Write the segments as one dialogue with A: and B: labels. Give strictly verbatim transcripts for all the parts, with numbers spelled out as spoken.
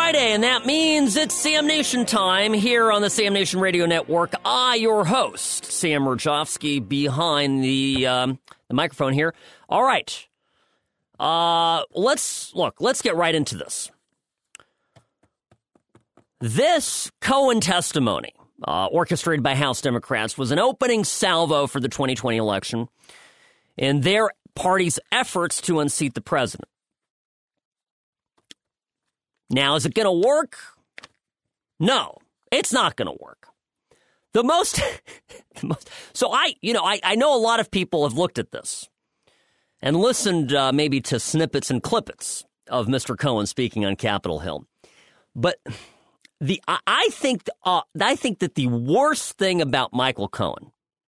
A: Friday, and that means it's Sam Nation time here on the Sam Nation Radio Network. I, your host, Sam Rajovsky, behind the um, the microphone here. All right, uh, let's look. Let's get right into this. This Cohen testimony, uh, orchestrated by House Democrats, was an opening salvo for the twenty twenty election in their party's efforts to unseat the president. Now, is it going to work? No, it's not going to work. The most, the most, so I, you know, I, I know a lot of people have looked at this and listened uh, maybe to snippets and clippets of Mister Cohen speaking on Capitol Hill. But the I, I think uh, I think that the worst thing about Michael Cohen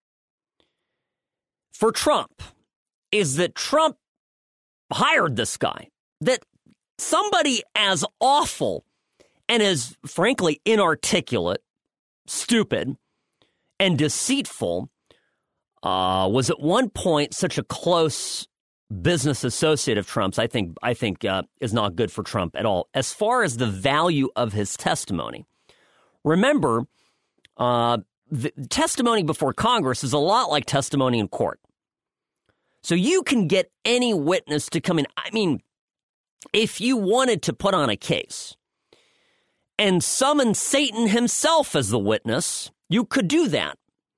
A: for Trump is that Trump hired this guy, that somebody as awful and as, frankly, inarticulate, stupid, and deceitful uh, was at one point such a close business associate of Trump's, I think, I think uh, is not good for Trump at all. As far as the value of his testimony, remember, uh, the testimony before Congress is a lot like testimony in court. So you can get any witness to come in. I mean, if you wanted to put on a case and summon Satan himself as the witness, you could do that.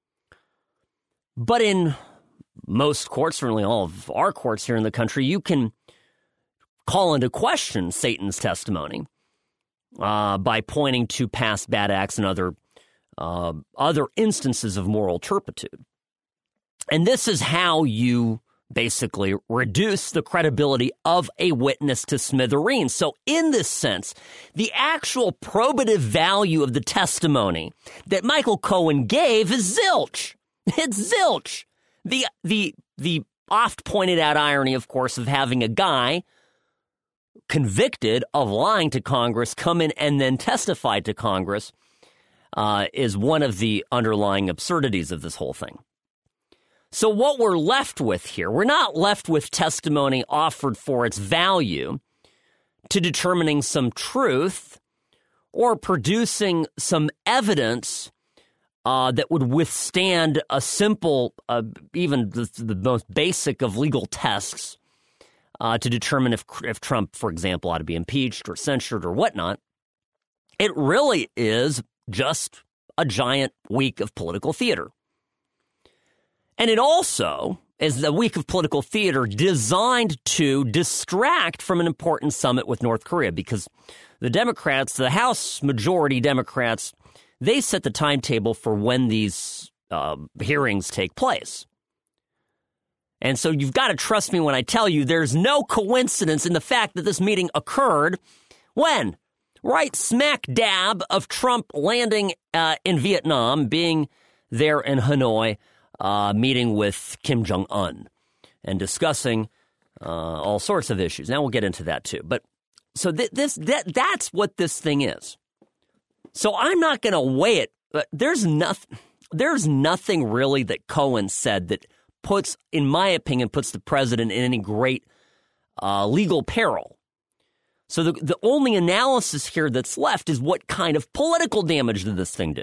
A: But in most courts, certainly all of our courts here in the country, you can call into question Satan's testimony uh, by pointing to past bad acts and other uh, other instances of moral turpitude. And this is how you basically reduce the credibility of a witness to smithereens. So in this sense, the actual probative value of the testimony that Michael Cohen gave is zilch. It's zilch. The the the oft pointed out irony, of course, of having a guy convicted of lying to Congress come in and then testify to Congress uh, is one of the underlying absurdities of this whole thing. So what we're left with here, we're not left with testimony offered for its value to determining some truth or producing some evidence uh, that would withstand a simple, uh, even the, the most basic of legal tests uh, to determine if, if Trump, for example, ought to be impeached or censured or whatnot. It really is just a giant week of political theater. And it also is a week of political theater designed to distract from an important summit with North Korea, because the Democrats, the House majority Democrats, they set the timetable for when these uh, hearings take place. And so you've got to trust me when I tell you there's no coincidence in the fact that this meeting occurred when? Right smack dab of Trump landing uh, in Vietnam, being there in Hanoi, Uh, meeting with Kim Jong-un and discussing uh, all sorts of issues. Now we'll get into that too. But so th- this that that's what this thing is. So I'm not going to weigh it. But there's nothing. There's nothing really that Cohen said that puts, in my opinion, puts the president in any great uh, legal peril. So the the only analysis here that's left is what kind of political damage did this thing do?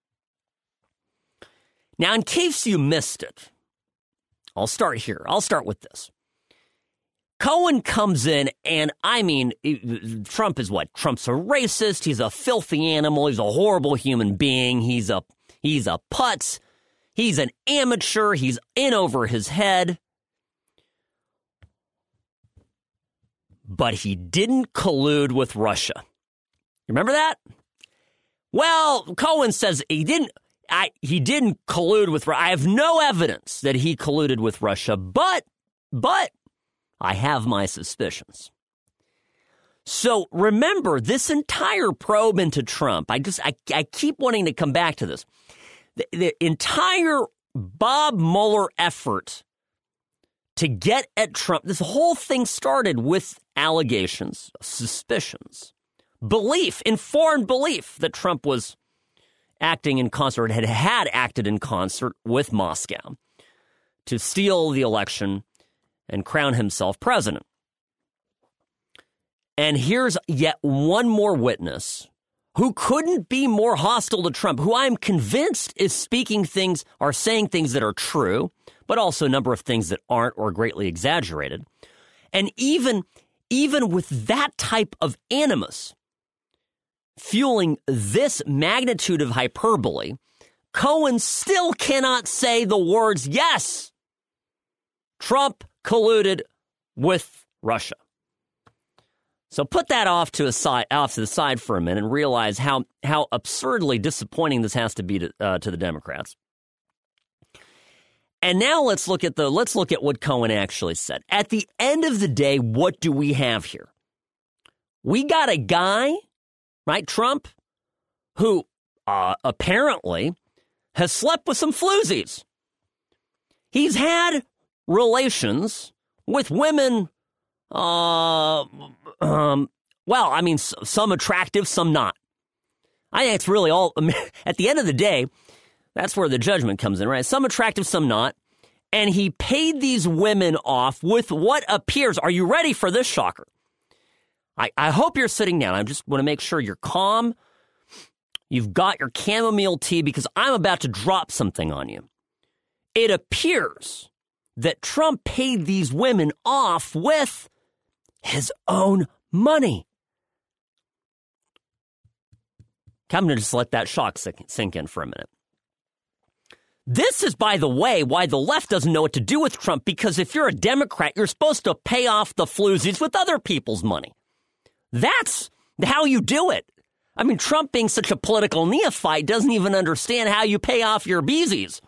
A: Now, in case you missed it, I'll start here. I'll start with this. Cohen comes in, and I mean, Trump is what? Trump's a racist. He's a filthy animal. He's a horrible human being. He's a he's a putz. He's an amateur. He's in over his head. But he didn't collude with Russia. You remember that? Well, Cohen says he didn't. I, he didn't collude with Russia. I have no evidence that he colluded with Russia, but, but I have my suspicions. So remember, this entire probe into Trump, I just, I, I keep wanting to come back to this. The, the entire Bob Mueller effort to get at Trump, this whole thing started with allegations, suspicions, belief, informed belief that Trump was acting in concert, had had acted in concert with Moscow to steal the election and crown himself president. And here's yet one more witness who couldn't be more hostile to Trump, who I'm convinced is speaking things, are saying things that are true, but also a number of things that aren't or greatly exaggerated. And even, even with that type of animus fueling this magnitude of hyperbole, Cohen still cannot say the words, yes, Trump colluded with Russia. So put that off to a side, off to the side for a minute and realize how how absurdly disappointing this has to be to, uh, to the Democrats. And now let's look at the let's look at what Cohen actually said. At the end of the day, what do we have here? We got a guy, right, Trump, who uh, apparently has slept with some floozies. He's had relations with women. Uh, um, well, I mean, some attractive, some not. I think it's really all, at the end of the day, that's where the judgment comes in, right? Some attractive, some not. And he paid these women off with what appears, are you ready for this shocker? I, I hope you're sitting down. I just want to make sure you're calm. You've got your chamomile tea because I'm about to drop something on you. It appears that Trump paid these women off with his own money. I'm going to just let that shock sink in for a minute. This is, by the way, why the left doesn't know what to do with Trump, because if you're a Democrat, you're supposed to pay off the floozies with other people's money. That's how you do it. I mean, Trump, being such a political neophyte, doesn't even understand how you pay off your beezies.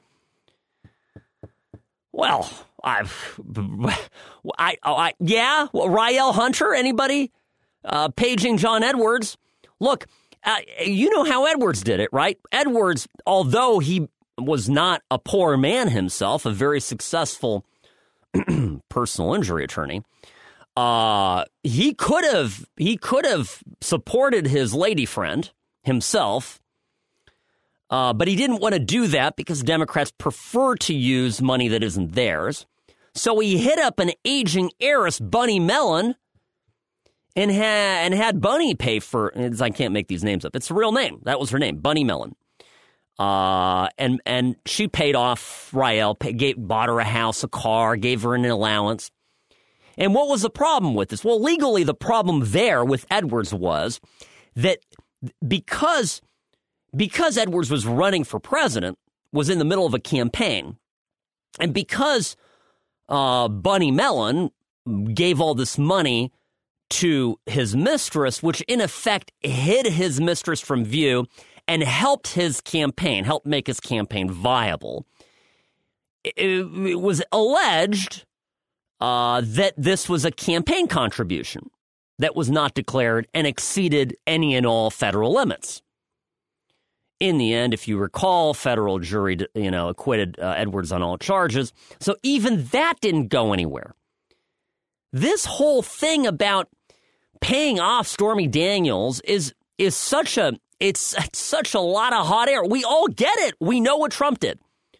A: Well, I've, I, I, yeah, well, Rael Hunter, anybody? Uh, paging John Edwards. Look, uh, you know how Edwards did it, right? Edwards, although he was not a poor man himself, a very successful personal injury attorney, uh, he could have, he could have supported his lady friend himself. Uh, but he didn't want to do that because Democrats prefer to use money that isn't theirs. So he hit up an aging heiress, Bunny Mellon, and, ha- and had Bunny pay for, I can't make these names up. It's a real name. That was her name, Bunny Mellon. Uh, and, and she paid off Rael, pay, gave, bought her a house, a car, gave her an allowance. And what was the problem with this? Well, legally, the problem there with Edwards was that because... Because Edwards was running for president, was in the middle of a campaign, and because uh, Bunny Mellon gave all this money to his mistress, which in effect hid his mistress from view and helped his campaign, helped make his campaign viable, it, it was alleged uh, that this was a campaign contribution that was not declared and exceeded any and all federal limits. In the end, if you recall, federal jury, you know, acquitted uh, Edwards on all charges. So even that didn't go anywhere. This whole thing about paying off Stormy Daniels is is such a it's, it's such a lot of hot air. We all get it. We know what Trump did.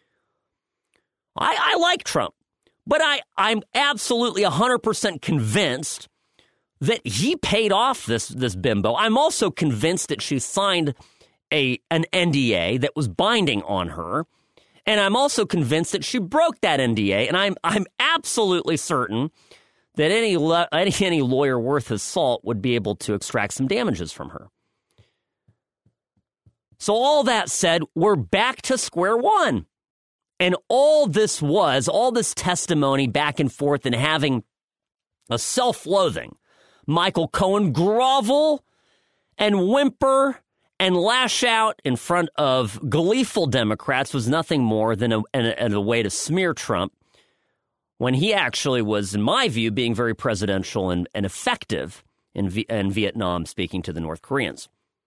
A: I, I like Trump, but I I'm absolutely one hundred percent convinced that he paid off this this bimbo. I'm also convinced that she signed A, an N D A that was binding on her, and I'm also convinced that she broke that N D A, and I'm I'm absolutely certain that any any, any lawyer worth his salt would be able to extract some damages from her. So all that said, we're back to square one. And all this was, all this testimony back and forth and having a self-loathing Michael Cohen grovel and whimper and lash out in front of gleeful Democrats was nothing more than a, a, a way to smear Trump when he actually was, in my view, being very presidential and, and effective in, v- in Vietnam, speaking to the North Koreans.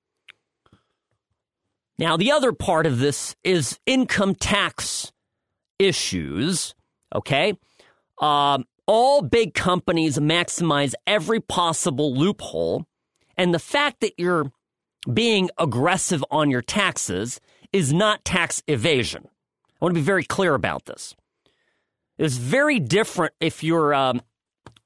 A: Now, the other part of this is income tax issues, okay? Um, all big companies maximize every possible loophole, and the fact that you're being aggressive on your taxes is not tax evasion. I want to be very clear about this. It's very different if you're um,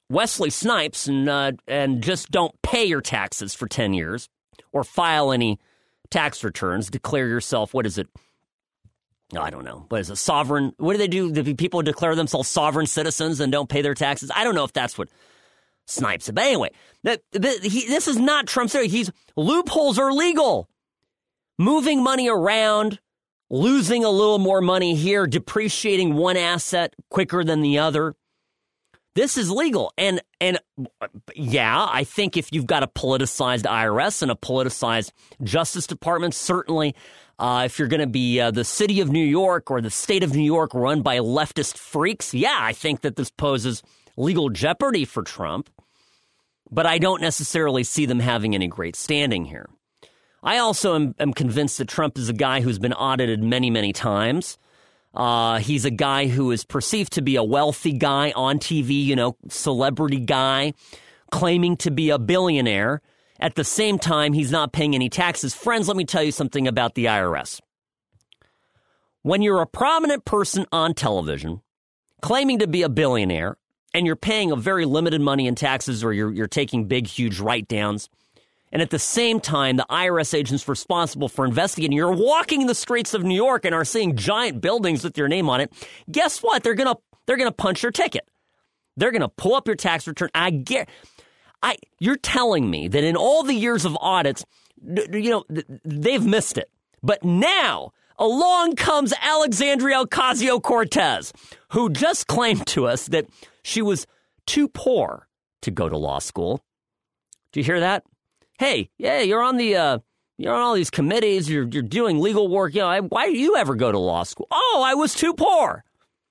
A: Wesley Snipes and uh, and just don't pay your taxes for ten years or file any tax returns, declare yourself, what is it? I don't know. What is it? Sovereign? What do they do? Do people declare themselves sovereign citizens and don't pay their taxes? I don't know if that's what Snipes said. But anyway, that, that, he, this is not Trump's theory. He's loopholes are legal. Moving money around, losing a little more money here, depreciating one asset quicker than the other. This is legal. And, and yeah, I think if you've got a politicized I R S and a politicized Justice Department, certainly uh, if you're going to be uh, the city of New York or the state of New York run by leftist freaks, yeah, I think that this poses legal jeopardy for Trump. But I don't necessarily see them having any great standing here. I also am, am convinced that Trump is a guy who's been audited many, many times. Uh, he's a guy who is perceived to be a wealthy guy on T V, you know, celebrity guy, claiming to be a billionaire. At the same time, he's not paying any taxes. Friends, let me tell you something about the I R S. When you're a prominent person on television, claiming to be a billionaire, and you're paying a very limited money in taxes or you're, you're taking big, huge write-downs, and at the same time, the I R S agents responsible for investigating, you're walking the streets of New York and are seeing giant buildings with your name on it. Guess what? They're gonna they're gonna punch your ticket. They're gonna pull up your tax return. I get. I you're telling me that in all the years of audits, you know, they've missed it. But now along comes Alexandria Ocasio-Cortez, who just claimed to us that she was too poor to go to law school. Do you hear that? Hey, yeah, you're on the, uh, you're on all these committees. You're you're doing legal work. You know, I, why do you ever go to law school? Oh, I was too poor.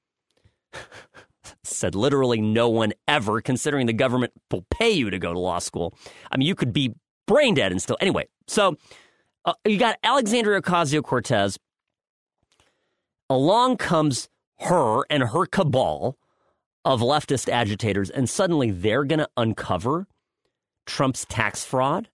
A: Said literally no one ever, considering the government will pay you to go to law school. I mean, you could be brain dead and still. Anyway, so uh, you got Alexandria Ocasio-Cortez. Along comes her and her cabal of leftist agitators, and suddenly they're going to uncover Trump's tax fraud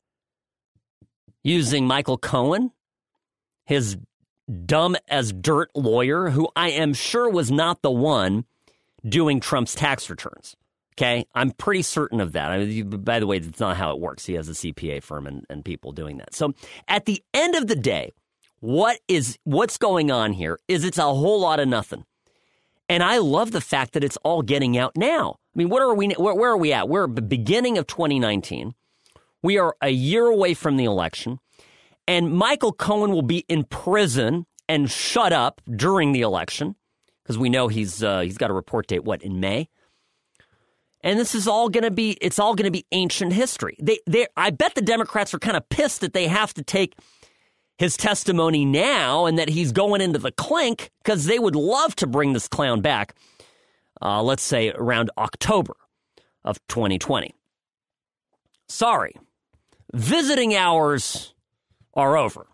A: using Michael Cohen, his dumb as dirt lawyer, who I am sure was not the one doing Trump's tax returns. Okay, I'm pretty certain of that. I mean, you, by the way, that's not how it works. He has a C P A firm and, and people doing that. So at the end of the day, what is what's going on here is it's a whole lot of nothing. And I love the fact that it's all getting out now. I mean, what are we? Where, where are we at? We're at the beginning of twenty nineteen. We are a year away from the election, and Michael Cohen will be in prison and shut up during the election because we know he's uh, he's got a report date. What, in May? And this is all going to be it's all going to be ancient history. They they I bet the Democrats are kind of pissed that they have to take his testimony now and that he's going into the clink because they would love to bring this clown back. Uh, let's say around October of twenty twenty. Sorry, visiting hours are over.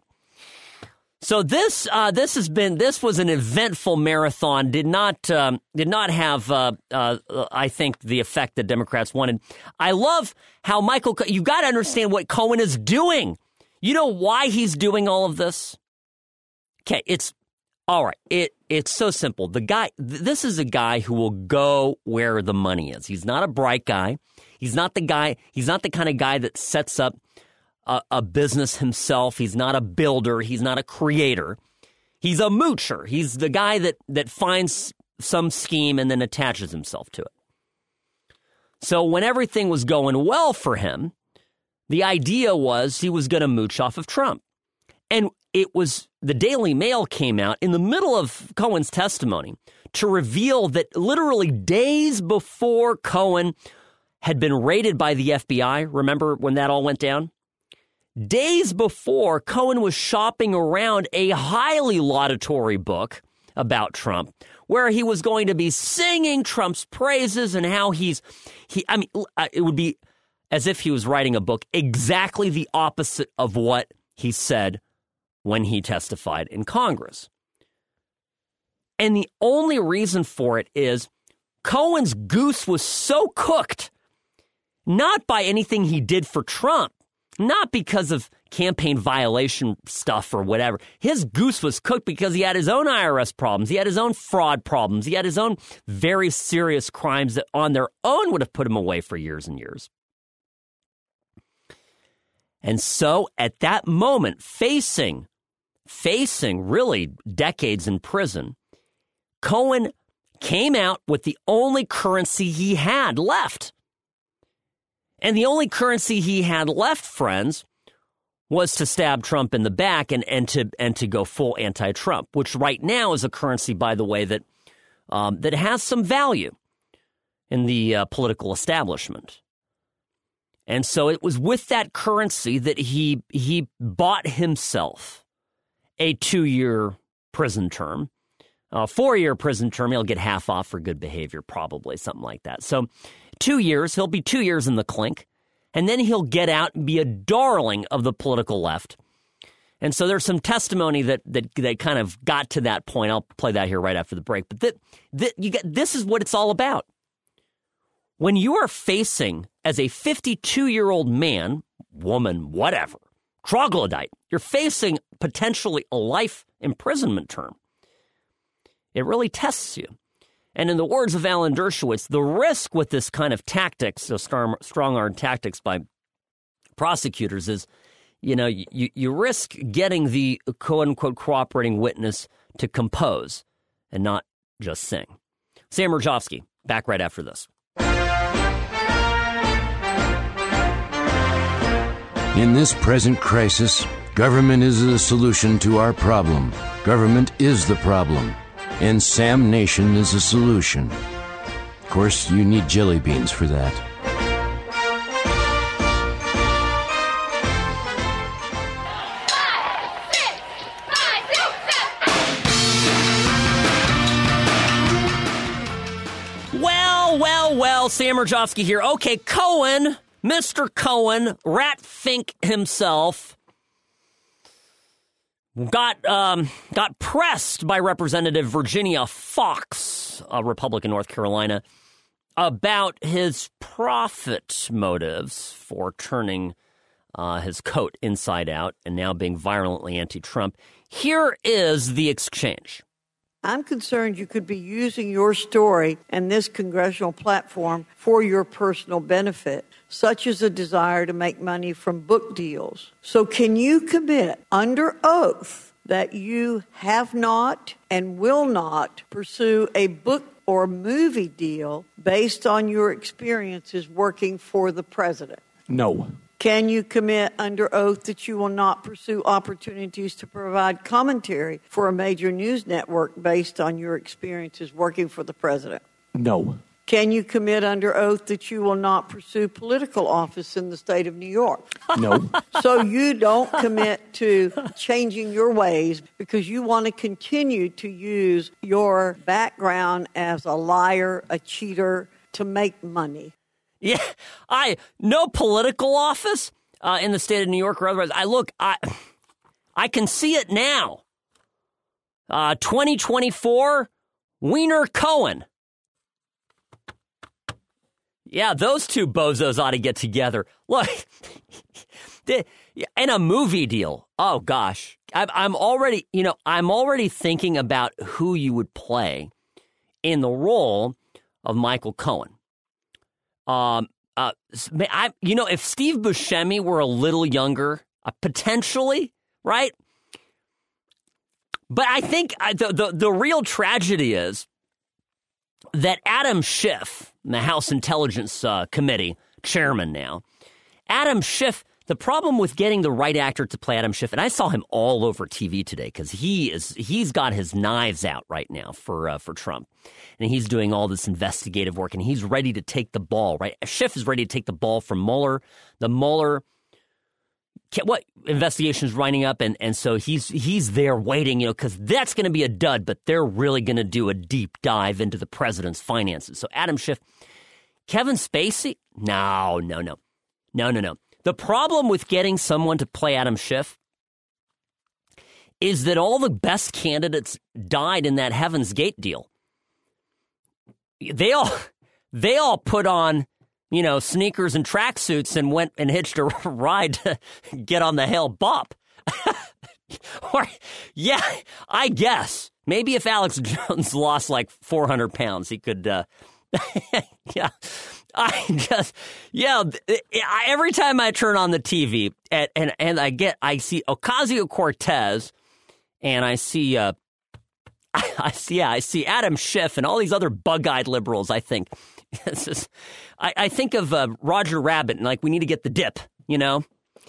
A: So this uh, this has been this was an eventful marathon. Did not um, did not have uh, uh, I think the effect that Democrats wanted. I love how Michael. You've got to understand what Cohen is doing. You know why he's doing all of this? Okay, it's all right. It it's so simple. The guy. This is a guy who will go where the money is. He's not a bright guy. He's not the guy. He's not the kind of guy that sets up A, a business himself. He's not a builder. He's not a creator. He's a moocher. He's the guy that, that finds some scheme and then attaches himself to it. So when everything was going well for him, the idea was he was going to mooch off of Trump. And it was the Daily Mail came out in the middle of Cohen's testimony to reveal that literally days before Cohen had been raided by the F B I, remember when that all went down? Days before, Cohen was shopping around a highly laudatory book about Trump, where he was going to be singing Trump's praises and how he's, he. I mean, it would be as if he was writing a book exactly the opposite of what he said when he testified in Congress. And the only reason for it is Cohen's goose was so cooked, not by anything he did for Trump. not because of campaign violation stuff or whatever. His goose was cooked because he had his own I R S problems. He had his own fraud problems. He had his own very serious crimes that on their own would have put him away for years and years. And so at that moment, facing, facing really decades in prison, Cohen came out with the only currency he had left. And the only currency he had left, friends, was to stab Trump in the back and, and to and to go full anti-Trump, which right now is a currency, by the way, that um, that has some value in the uh, political establishment. And so it was with that currency that he he bought himself a two-year prison term. A four-year prison term, he'll get half off for good behavior, probably, something like that. So two years, he'll be two years in the clink, and then he'll get out and be a darling of the political left. And so there's some testimony that that, that kind of got to that point. I'll play that here right after the break. But that, that, you get, this is what it's all about. When you are facing, as a fifty-two-year-old man, woman, whatever, troglodyte, you're facing potentially a life imprisonment term. It really tests you. And in the words of Alan Dershowitz, the risk with this kind of tactics, so strong-arm tactics by prosecutors is, you know, you, you risk getting the quote-unquote cooperating witness to compose and not just sing. Sam Mirejovsky, back right after this.
B: In this present crisis, government is the solution to our problem. Government is the problem. And Sam Nation is a solution. Of course, you need jelly beans for that.
A: Well, well, well, Sam Mirejovsky here. Okay, Cohen, Mister Cohen, Rat Fink himself, got um, got pressed by Representative Virginia Foxx, a Republican, North Carolina, about his profit motives for turning uh, his coat inside out and now being violently anti-Trump. Here is the exchange.
C: I'm concerned you could be using your story and this congressional platform for your personal benefit, such as a desire to make money from book deals. So can you commit under oath that you have not and will not pursue a book or movie deal based on your experiences working for the president?
D: No.
C: Can you commit under oath that you will not pursue opportunities to provide commentary for a major news network based on your experiences working for the president?
D: No.
C: Can you commit under oath that you will not pursue political office in the state of New York?
D: No.
C: So you don't commit to changing your ways because you want to continue to use your background as a liar, a cheater, to make money.
A: Yeah, I no political office uh, in the state of New York or otherwise. I look, I I can see it now. Uh, twenty twenty-four, Wiener Cohen. Yeah, those two bozos ought to get together. Look, and a movie deal. Oh gosh, I'm, I'm already, you know, I'm already thinking about who you would play in the role of Michael Cohen. Um, uh, I, you know, if Steve Buscemi were a little younger, uh, potentially, right? But I think uh, the, the the real tragedy is that Adam Schiff, the House Intelligence uh, Committee chairman now, Adam Schiff. The problem with getting the right actor to play Adam Schiff, and I saw him all over T V today because he is he's got his knives out right now for uh, for Trump, and he's doing all this investigative work, and he's ready to take the ball. Right, Schiff is ready to take the ball from Mueller. The Mueller what investigation is winding up, and and so he's he's there waiting, you know, because that's going to be a dud, but they're really going to do a deep dive into the president's finances. So Adam Schiff, Kevin Spacey, no, no, no, no, no, no. The problem with getting someone to play Adam Schiff is that all the best candidates died in that Heaven's Gate deal. They all, they all put on, you know, sneakers and tracksuits and went and hitched a ride to get on the Hale Bop. Or, yeah, I guess. Maybe if Alex Jones lost like four hundred pounds, he could, uh, yeah. I just, yeah, I, every time I turn on the T V and, and, and I get, I see Ocasio-Cortez and I see, uh, I, I see, yeah, I see Adam Schiff and all these other bug-eyed liberals, I think. It's just, I, I think of uh, Roger Rabbit and like, we need to get the dip, you know?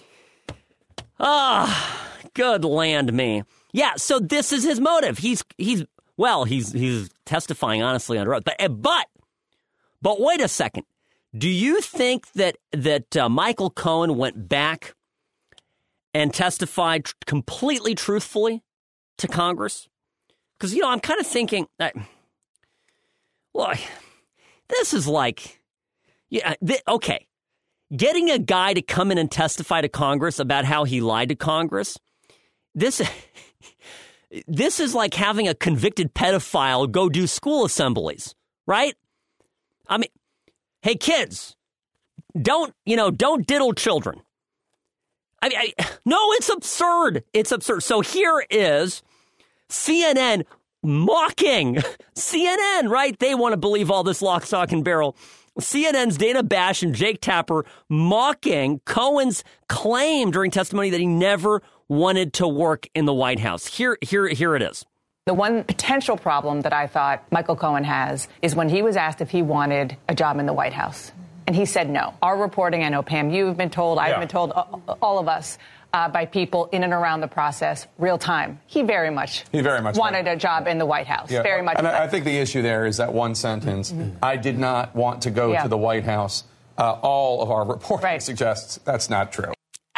A: Ah. Good land me. Yeah, so this is his motive. He's he's well, he's he's testifying honestly under oath. But but but wait a second. Do you think that that uh, Michael Cohen went back and testified tr- completely truthfully to Congress? Because you know, I'm kind of thinking, uh, well, this is like, yeah, th- okay, getting a guy to come in and testify to Congress about how he lied to Congress. This this is like having a convicted pedophile go do school assemblies, right? I mean, hey, kids, don't, you know, don't diddle children. I mean, I, no, it's absurd. It's absurd. So here is C N N mocking C N N, right? They want to believe all this lock, stock, and barrel. C N N's Dana Bash and Jake Tapper mocking Cohen's claim during testimony that he never wanted to work in the White House. Here, here, here it is.
D: The one potential problem that I thought Michael Cohen has is when he was asked if he wanted a job in the White House. And he said no. Our reporting, I know, Pam, you've been told, I've yeah. been told, all of us, uh, by people in and around the process, real time. He very much,
E: he very much
D: wanted a job in the White House.
E: Yeah.
D: Very much.
E: And I, I think the issue there is that one sentence, mm-hmm. I did not want to go yeah. to the White House. Uh, all of our reporting right. suggests that's not true.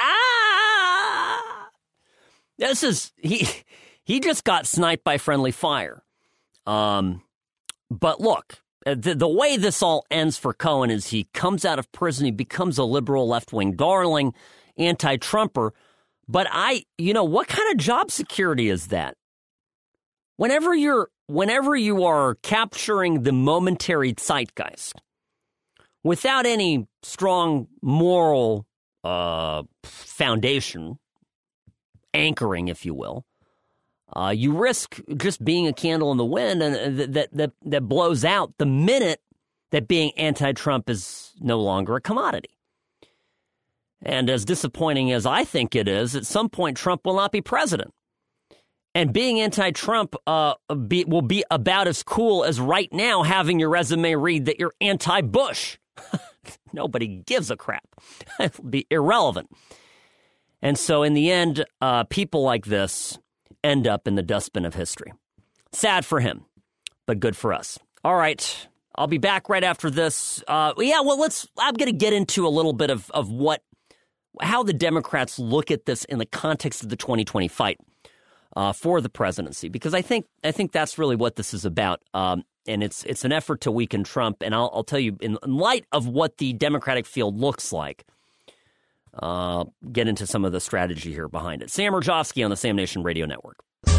A: This is, he he just got sniped by friendly fire. Um, but look, the, the way this all ends for Cohen is he comes out of prison, he becomes a liberal left-wing darling, anti-Trumper. But I, you know, what kind of job security is that? Whenever you're, whenever you are capturing the momentary zeitgeist without any strong moral uh, foundation, anchoring, if you will, uh, you risk just being a candle in the wind and uh, that, that that blows out the minute that being anti-Trump is no longer a commodity. And as disappointing as I think it is, at some point Trump will not be president. And being anti-Trump uh, be, will be about as cool as right now having your resume read that you're anti-Bush. Nobody gives a crap. It'll be irrelevant. And so in the end, uh, people like this end up in the dustbin of history. Sad for him, but good for us. All right, I'll be back right after this. Uh, yeah, well, let's. I'm going to get into a little bit of, of what, how the Democrats look at this in the context of the twenty twenty fight uh, for the presidency, because I think I think that's really what this is about. Um, and it's it's an effort to weaken Trump. And I'll, I'll tell you, in, in light of what the Democratic field looks like, Uh, get into some of the strategy here behind it. Sam Rajovsky on the Sam Nation Radio Network.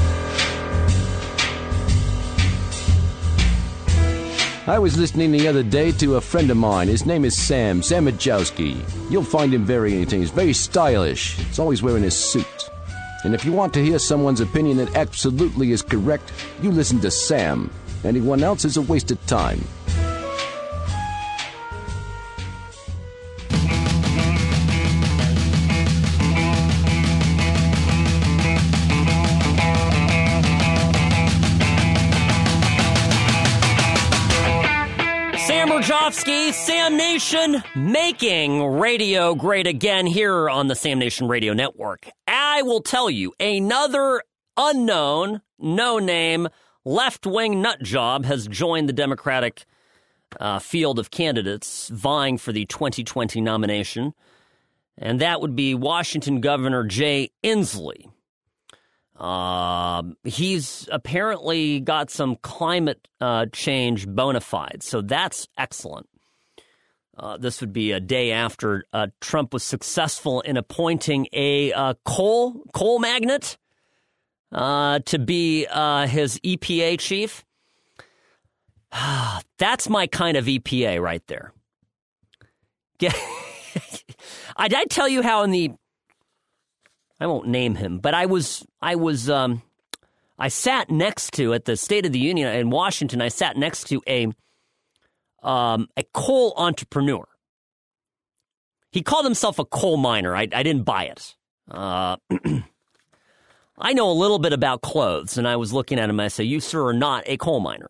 B: I was listening the other day to a friend of mine. His name is Sam, Sam Rajovsky. You'll find him very entertaining. He's very stylish. He's always wearing his suit. And if you want to hear someone's opinion that absolutely is correct, you listen to Sam. Anyone else is a waste of time.
A: Rajovsky, Sam Nation, making radio great again here on the Sam Nation Radio Network. I will tell you, another unknown, no-name, left-wing nut job has joined the Democratic uh, field of candidates vying for the twenty twenty nomination, and that would be Washington Governor Jay Inslee. Uh, he's apparently got some climate uh, change bona fides, so that's excellent. Uh, this would be a day after uh, Trump was successful in appointing a uh, coal coal magnate uh, to be uh, his E P A chief. That's my kind of E P A right there. Yeah. I did I tell you how in the, I won't name him, but I was, I was, um, I sat next to, at the State of the Union in Washington, I sat next to a, um, a coal entrepreneur. He called himself a coal miner. I, I didn't buy it. Uh, I know a little bit about clothes, and I was looking at him, and I say, you, sir, are not a coal miner.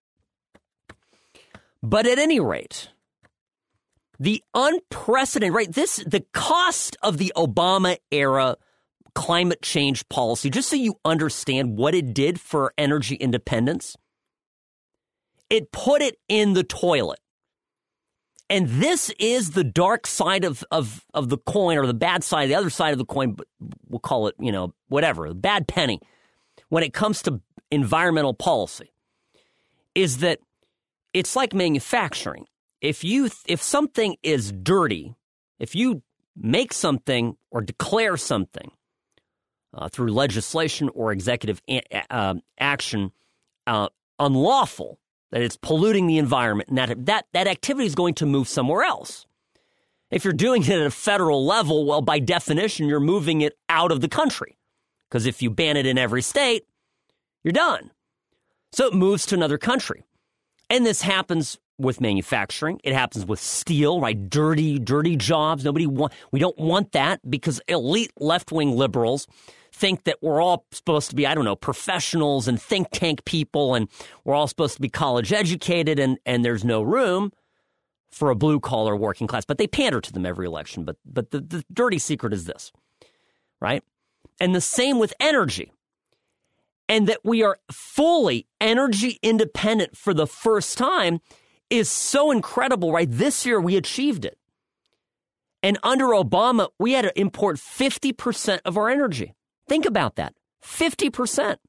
A: But at any rate, the unprecedented, right, this, the cost of the Obama-era climate change policy, just so you understand what it did for energy independence, it put it in the toilet. And this is the dark side of, of, of the coin, or the bad side, the other side of the coin, but we'll call it, you know, whatever, the bad penny, when it comes to environmental policy, is that it's like manufacturing. If you if something is dirty, if you make something or declare something uh, through legislation or executive a- uh, action uh, unlawful, that it's polluting the environment, and that, that that activity is going to move somewhere else. If you're doing it at a federal level, well, by definition, you're moving it out of the country. Because if you ban it in every state, you're done. So it moves to another country. And this happens with manufacturing. It happens with steel, right? Dirty, dirty jobs. Nobody want, we don't want that, because elite left-wing liberals think that we're all supposed to be, I don't know, professionals and think tank people, and we're all supposed to be college educated, and, and there's no room for a blue-collar working class. But they pander to them every election. But but the, the dirty secret is this, right? And the same with energy. And that we are fully energy independent for the first time is so incredible, right? This year we achieved it. And under Obama, we had to import fifty percent of our energy. Think about that. fifty percent.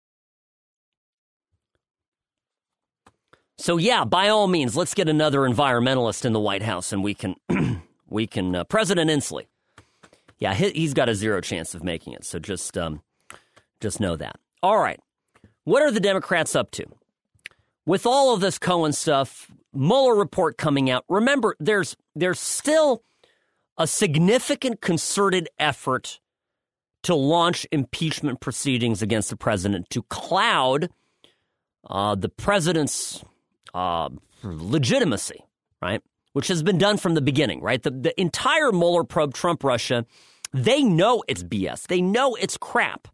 A: So yeah, by all means, let's get another environmentalist in the White House, and we can, we can, uh, President Inslee. Yeah, he, he's got a zero chance of making it. So just, um, just know that. All right. What are the Democrats up to? With all of this Cohen stuff, Mueller report coming out, remember, there's there's still a significant concerted effort to launch impeachment proceedings against the president to cloud uh, the president's uh, legitimacy, right? Which has been done from the beginning, right? The, the entire Mueller probe, Trump-Russia, they know it's B S. They know it's crap.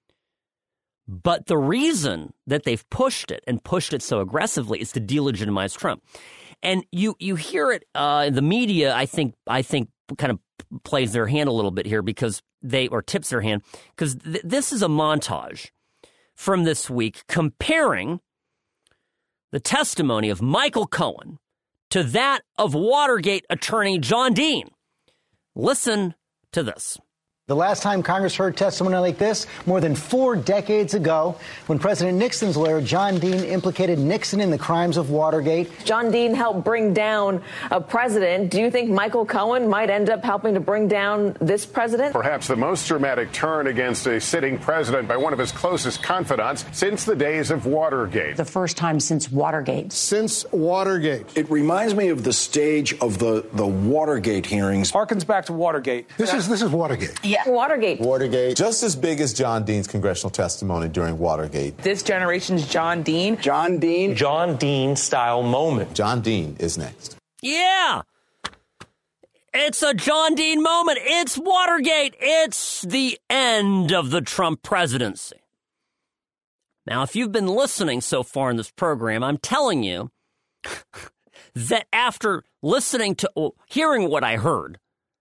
A: But the reason that they've pushed it and pushed it so aggressively is to delegitimize Trump. And you you hear it uh, in the media, I think, I think kind of plays their hand a little bit here because they, or tips their hand, because th- this is a montage from this week comparing the testimony of Michael Cohen to that of Watergate attorney John Dean. Listen to this.
F: The last time Congress heard testimony like this, more than four decades ago, when President Nixon's lawyer, John Dean, implicated Nixon in the crimes of Watergate.
G: John Dean helped bring down a president. Do you think Michael Cohen might end up helping to bring down this president?
H: Perhaps the most dramatic turn against a sitting president by one of his closest confidants since the days of Watergate.
I: The first time since Watergate.
J: Since Watergate.
K: It reminds me of the stage of the, the Watergate hearings.
L: Harkens back to Watergate.
J: This is this is Watergate.
G: Yeah. Watergate.
M: Watergate, just as big as John Dean's congressional testimony during Watergate.
N: This generation's John Dean.
K: John Dean.
O: John Dean style moment.
M: John Dean is next.
A: Yeah. It's a John Dean moment. It's Watergate. It's the end of the Trump presidency. Now, if you've been listening so far in this program, I'm telling you that after listening to, oh, hearing what I heard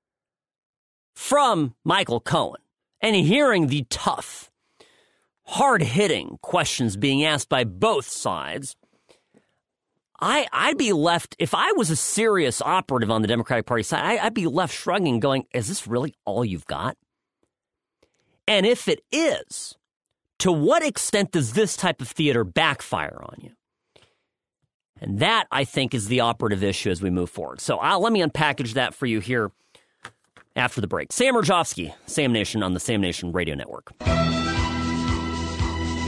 A: from Michael Cohen and hearing the tough, hard-hitting questions being asked by both sides, I, I'd be left, if I was a serious operative on the Democratic Party side, I, I'd be left shrugging, going, is this really all you've got? And if it is, to what extent does this type of theater backfire on you? And that, I think, is the operative issue as we move forward. So I'll, let me unpackage that for you here after the break. Sam Rajovsky, Sam Nation on the Sam Nation Radio Network.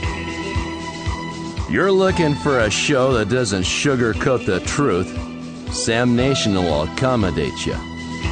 B: You're looking for a show that doesn't sugarcoat the truth. Sam Nation will accommodate you.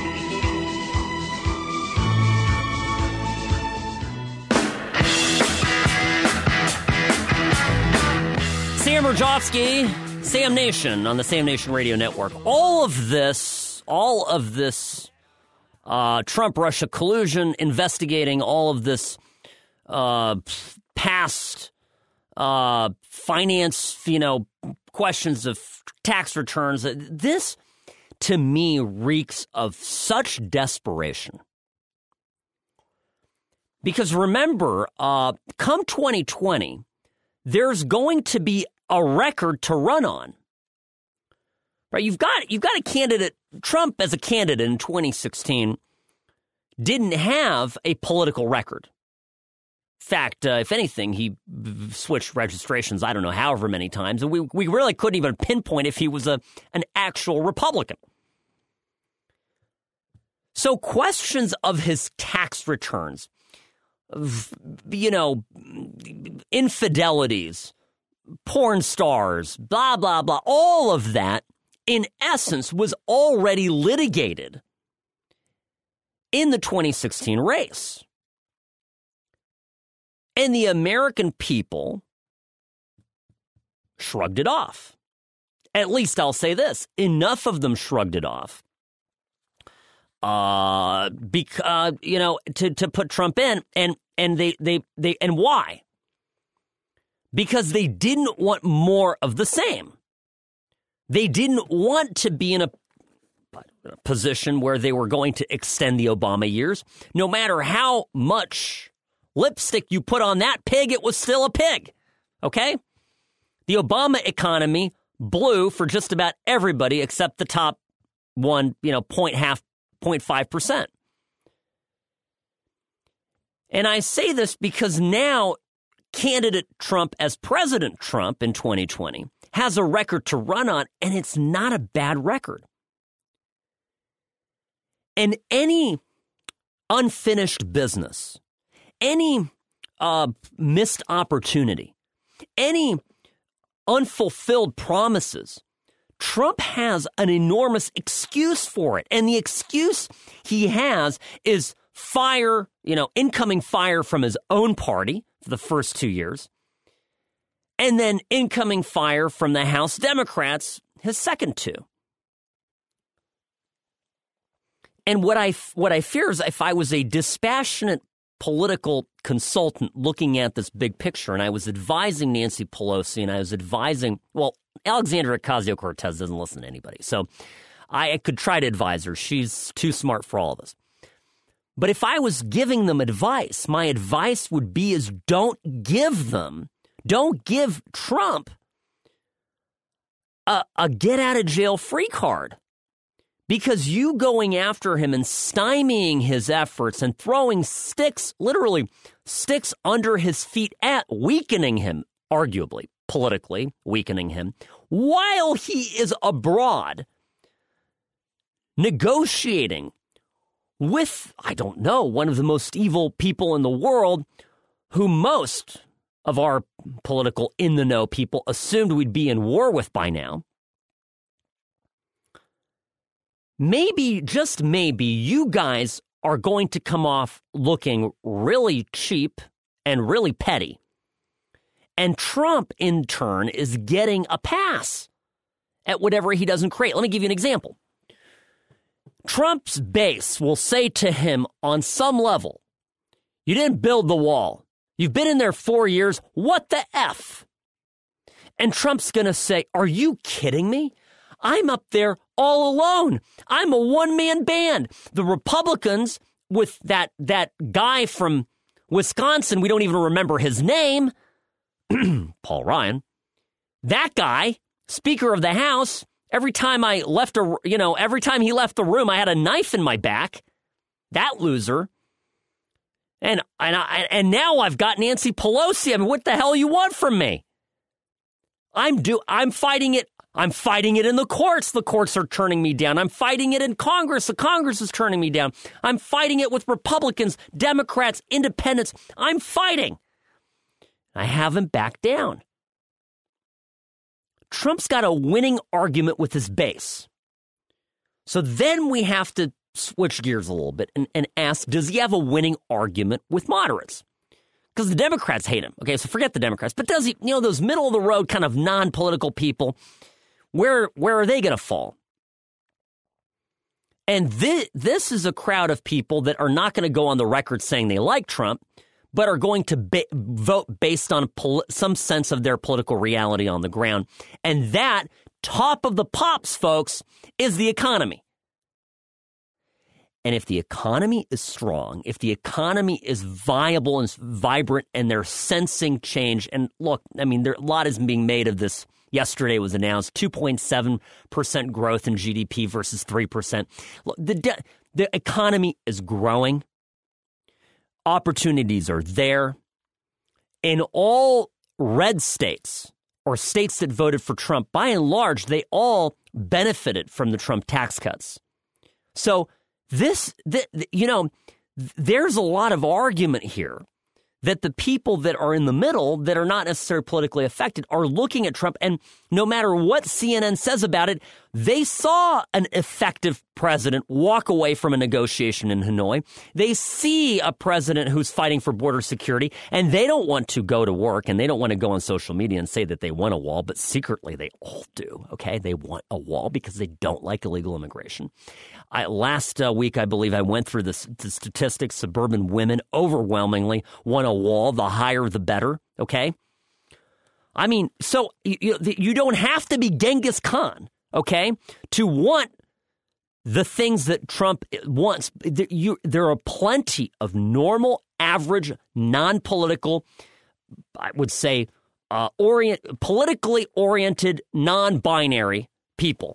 A: Sam Rajovsky, Sam Nation on the Sam Nation Radio Network. All of this, all of this uh, Trump-Russia collusion, investigating all of this uh, past uh, finance, you know, questions of tax returns. This, to me, reeks of such desperation. Because remember, uh, come twenty twenty, there's going to be a record to run on. Right? You've got you've got a candidate. Trump, as a candidate in twenty sixteen, didn't have a political record. In fact, uh, if anything, he switched registrations, I don't know, however many times. And we, we really couldn't even pinpoint if he was a an actual Republican. So questions of his tax returns, you know, infidelities, porn stars, blah, blah, blah, all of that, in essence, was already litigated in the twenty sixteen race. And the American people shrugged it off. At least I'll say this. Enough of them shrugged it off. Uh, because, you know, to, to put Trump in, and, and they, they, they, and why? Because they didn't want more of the same. They didn't want to be in a, a position where they were going to extend the Obama years. No matter how much lipstick you put on that pig, it was still a pig. Okay? The Obama economy blew for just about everybody except the top one, you know, point half, point five percent. And I say this because now candidate Trump as President Trump in twenty twenty has a record to run on, and it's not a bad record. And any unfinished business, any uh, missed opportunity, any unfulfilled promises, Trump has an enormous excuse for it. And the excuse he has is fire, you know, incoming fire from his own party for the first two years, and then incoming fire from the House Democrats his second two. And what I, what I fear is if I was a dispassionate political consultant looking at this big picture, and I was advising Nancy Pelosi, and I was advising, well, Alexandria Ocasio-Cortez doesn't listen to anybody, so I could try to advise her. She's too smart for all of this. But if I was giving them advice, my advice would be is don't give them, don't give Trump a, a get-out-of-jail-free card. Because you going after him and stymieing his efforts and throwing sticks, literally sticks under his feet at weakening him, arguably, politically weakening him, while he is abroad negotiating with, I don't know, one of the most evil people in the world who most of our political in-the-know people assumed we'd be in war with by now. Maybe, just maybe, you guys are going to come off looking really cheap and really petty. And Trump, in turn, is getting a pass at whatever he doesn't create. Let me give you an example. Trump's base will say to him on some level, you didn't build the wall. You've been in there four years. What the F? And Trump's going to say, are you kidding me? I'm up there all alone. I'm a one-man band. The Republicans, with that that guy from Wisconsin, we don't even remember his name, Paul Ryan, that guy, Speaker of the House, every time I left a, you know, every time he left the room, I had a knife in my back. That loser. And and I, and now I've got Nancy Pelosi. I mean, what the hell you want from me? I'm do I'm fighting it. I'm fighting it in the courts. The courts are turning me down. I'm fighting it in Congress. The Congress is turning me down. I'm fighting it with Republicans, Democrats, independents. I'm fighting. I haven't backed down. Trump's got a winning argument with his base. So then we have to switch gears a little bit and, and ask, does he have a winning argument with moderates? Because the Democrats hate him. Okay, so forget the Democrats. But does he, you know, those middle of the road kind of non-political people, where where are they going to fall? And this, this is a crowd of people that are not going to go on the record saying they like Trump, but are going to ba- vote based on pol- some sense of their political reality on the ground. And that, top of the pops, folks, is the economy. And if the economy is strong, if the economy is viable and vibrant and they're sensing change, and look, I mean, there, a lot is being made of this. Yesterday was announced two point seven percent growth in G D P versus three percent. Look, the, de- the economy is growing. Opportunities are there. In all red states or states that voted for Trump, by and large, they all benefited from the Trump tax cuts. So this, the, you know, there's a lot of argument here that the people that are in the middle that are not necessarily politically affected are looking at Trump, and no matter what C N N says about it, they saw an effective president walk away from a negotiation in Hanoi. They see a president who's fighting for border security, and they don't want to go to work, and they don't want to go on social media and say that they want a wall, but secretly they all do, okay? They want a wall because they don't like illegal immigration. I, last uh, week, I believe I went through the, the statistics. Suburban women overwhelmingly want a wall. The higher, the better, okay? I mean, so you, you don't have to be Genghis Khan, okay, to want the things that Trump wants. There, you, there are plenty of normal, average, non-political, I would say, uh, orient, politically oriented, non-binary people.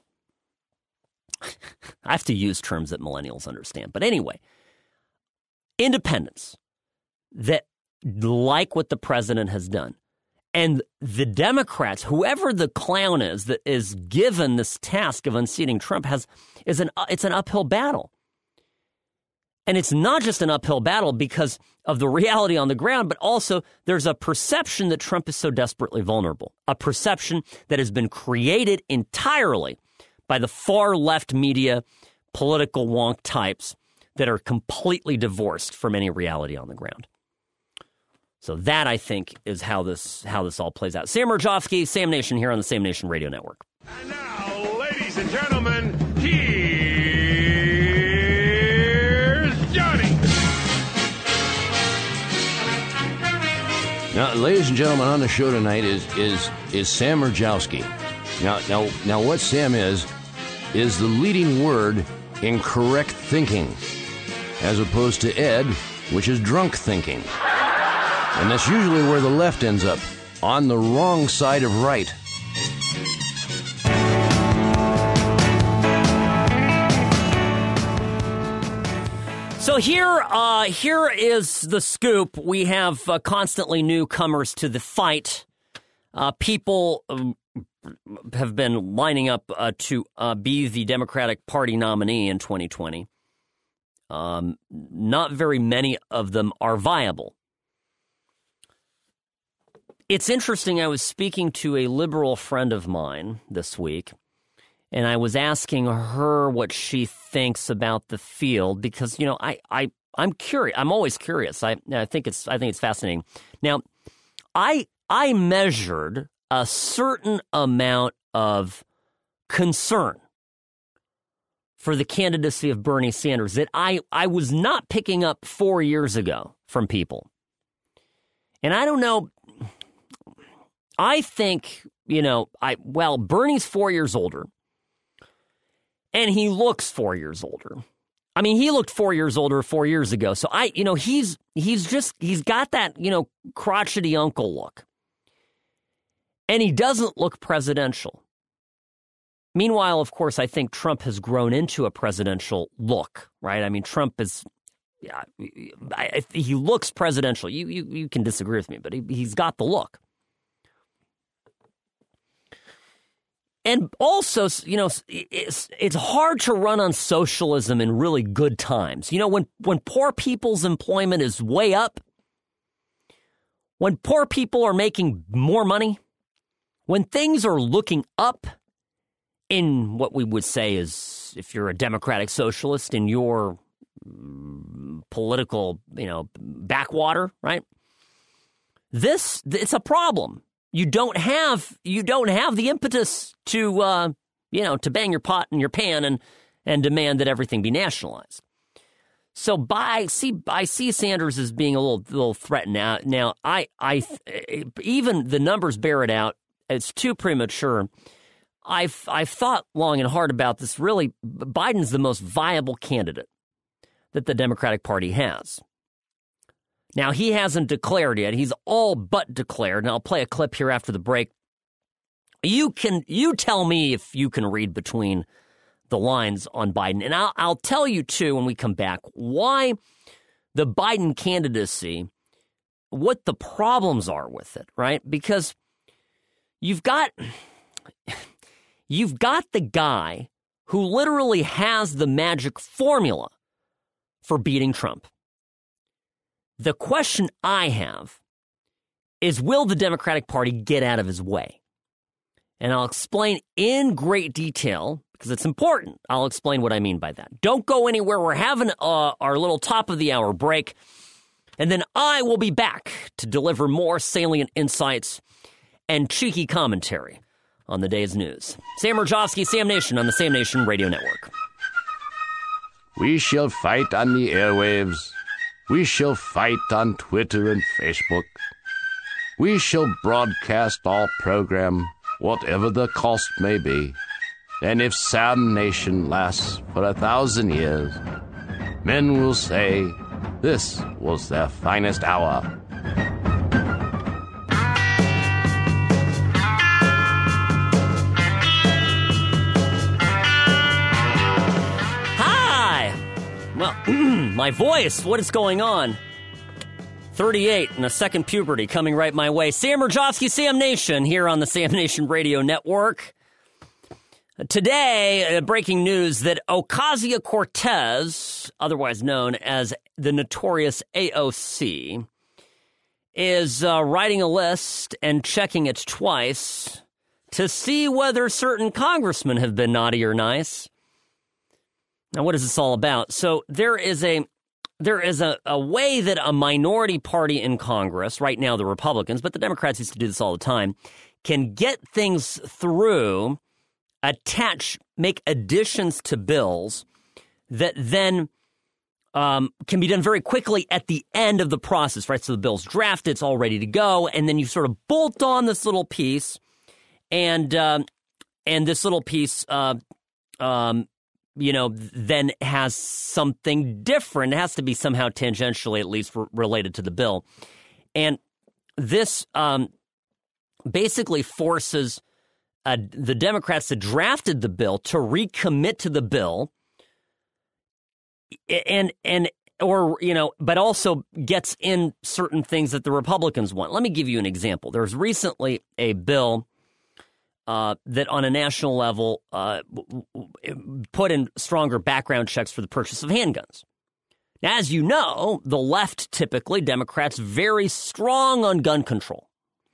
A: I have to use terms that millennials understand. But anyway, independents that like what the president has done. And the Democrats, whoever the clown is that is given this task of unseating Trump, has is an it's an uphill battle. And it's not just an uphill battle because of the reality on the ground, but also there's a perception that Trump is so desperately vulnerable, a perception that has been created entirely by the far left media, political wonk types that are completely divorced from any reality on the ground. So that, I think, is how this how this all plays out. Sam Mirjovsky, Sam Nation here on the Sam Nation Radio Network.
H: And now, ladies and gentlemen, here's Johnny.
B: Now, ladies and gentlemen, on the show tonight is is is Sam Mirjovsky. Now, now, now, what Sam is is the leading word in correct thinking, as opposed to Ed, which is drunk thinking. And that's usually where the left ends up, on the wrong side of right.
A: So here, uh, here is the scoop. We have uh, constantly newcomers to the fight. Uh, people um, have been lining up uh, to uh, be the Democratic Party nominee in twenty twenty. Um, not very many of them are viable. It's interesting. I was speaking to a liberal friend of mine this week, and I was asking her what she thinks about the field because, you know, I, I, I'm curious. I'm always curious. I, I think it's I think it's fascinating. Now, I I measured a certain amount of concern for the candidacy of Bernie Sanders that I, I was not picking up four years ago from people. And I don't know. I think, you know, I well, Bernie's four years older, and he looks four years older. I mean, he looked four years older four years ago. So I, you know, he's he's just he's got that, you know, crotchety uncle look, and he doesn't look presidential. Meanwhile, of course, I think Trump has grown into a presidential look, right? I mean, Trump is. Yeah, I, he looks presidential. You, you you can disagree with me, but he, he's got the look. And also, you know, it's it's hard to run on socialism in really good times. You know, when, when poor people's employment is way up, when poor people are making more money, when things are looking up in what we would say is if you're a democratic socialist in your mm, political, you know, backwater, right? This, it's a problem. You don't have, you don't have the impetus to, uh, you know, to bang your pot in your pan and, and demand that everything be nationalized. So by, see, I see Sanders as being a little, little threatened now. Now, I, I, even the numbers bear it out. It's too premature. I've, I've thought long and hard about this. Really, Biden's the most viable candidate that the Democratic Party has. Now, he hasn't declared yet. He's all but declared. And I'll play a clip here after the break. You can, you tell me if you can read between the lines on Biden. And I'll, I'll tell you, too, when we come back, why the Biden candidacy, what the problems are with it, right? Because you've got, you've got the guy who literally has the magic formula for beating Trump. The question I have is, will the Democratic Party get out of his way? And I'll explain in great detail, because it's important. I'll explain what I mean by that. Don't go anywhere. We're having uh, our little top of the hour break. And then I will be back to deliver more salient insights and cheeky commentary on the day's news. Sam Mirjovsky, Sam Nation on the Sam Nation Radio Network.
B: We shall fight on the airwaves. We shall fight on Twitter and Facebook. We shall broadcast our program, whatever the cost may be. And if Sam Nation lasts for a thousand years, men will say this was their finest hour.
A: Hi! Well, my voice, what is going on? thirty-eight and a second puberty coming right my way. Sam Mirjovsky, Sam Nation, here on the Sam Nation Radio Network. Today, uh, breaking news that Ocasio-Cortez, otherwise known as the notorious A O C, is uh, writing a list and checking it twice to see whether certain congressmen have been naughty or nice. Now, what is this all about? So there is a there is a, a way that a minority party in Congress, right now the Republicans, but the Democrats used to do this all the time, can get things through, attach, make additions to bills that then um, can be done very quickly at the end of the process, right? So the bill's drafted, it's all ready to go, and then you sort of bolt on this little piece, and um, and this little piece, uh, um, you know, then has something different. It has to be somehow tangentially, at least, re- related to the bill. And this um, basically forces Uh, the Democrats that drafted the bill to recommit to the bill, and and or you know, but also gets in certain things that the Republicans want. Let me give you an example. There was recently a bill uh, that, on a national level, uh, put in stronger background checks for the purchase of handguns. Now, as you know, the left, typically Democrats, very strong on gun control.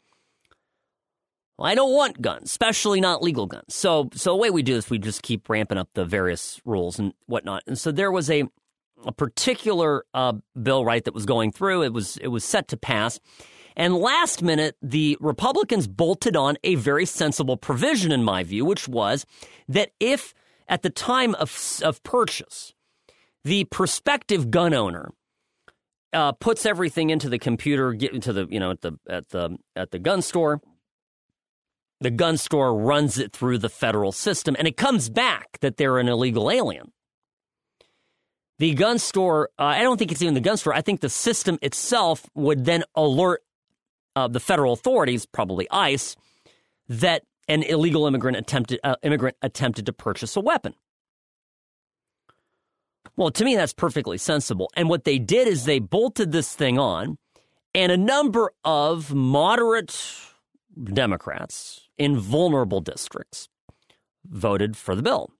A: I don't want guns, especially not legal guns. So so the way we do this, we just keep ramping up the various rules and whatnot. And so there was a a particular uh, bill, right, that was going through. It was it was set to pass. And last minute, the Republicans bolted on a very sensible provision, in my view, which was that if at the time of, of purchase, the prospective gun owner uh, puts everything into the computer, get into the, you know, at the at the at the gun store, the gun store runs it through the federal system, and it comes back that they're an illegal alien. The gun store, uh, I don't think it's even the gun store. I think the system itself would then alert uh, the federal authorities, probably ICE, that an illegal immigrant attempted uh, immigrant attempted to purchase a weapon. Well, to me, that's perfectly sensible. And what they did is they bolted this thing on, and a number of moderate Democrats in vulnerable districts voted for the bill.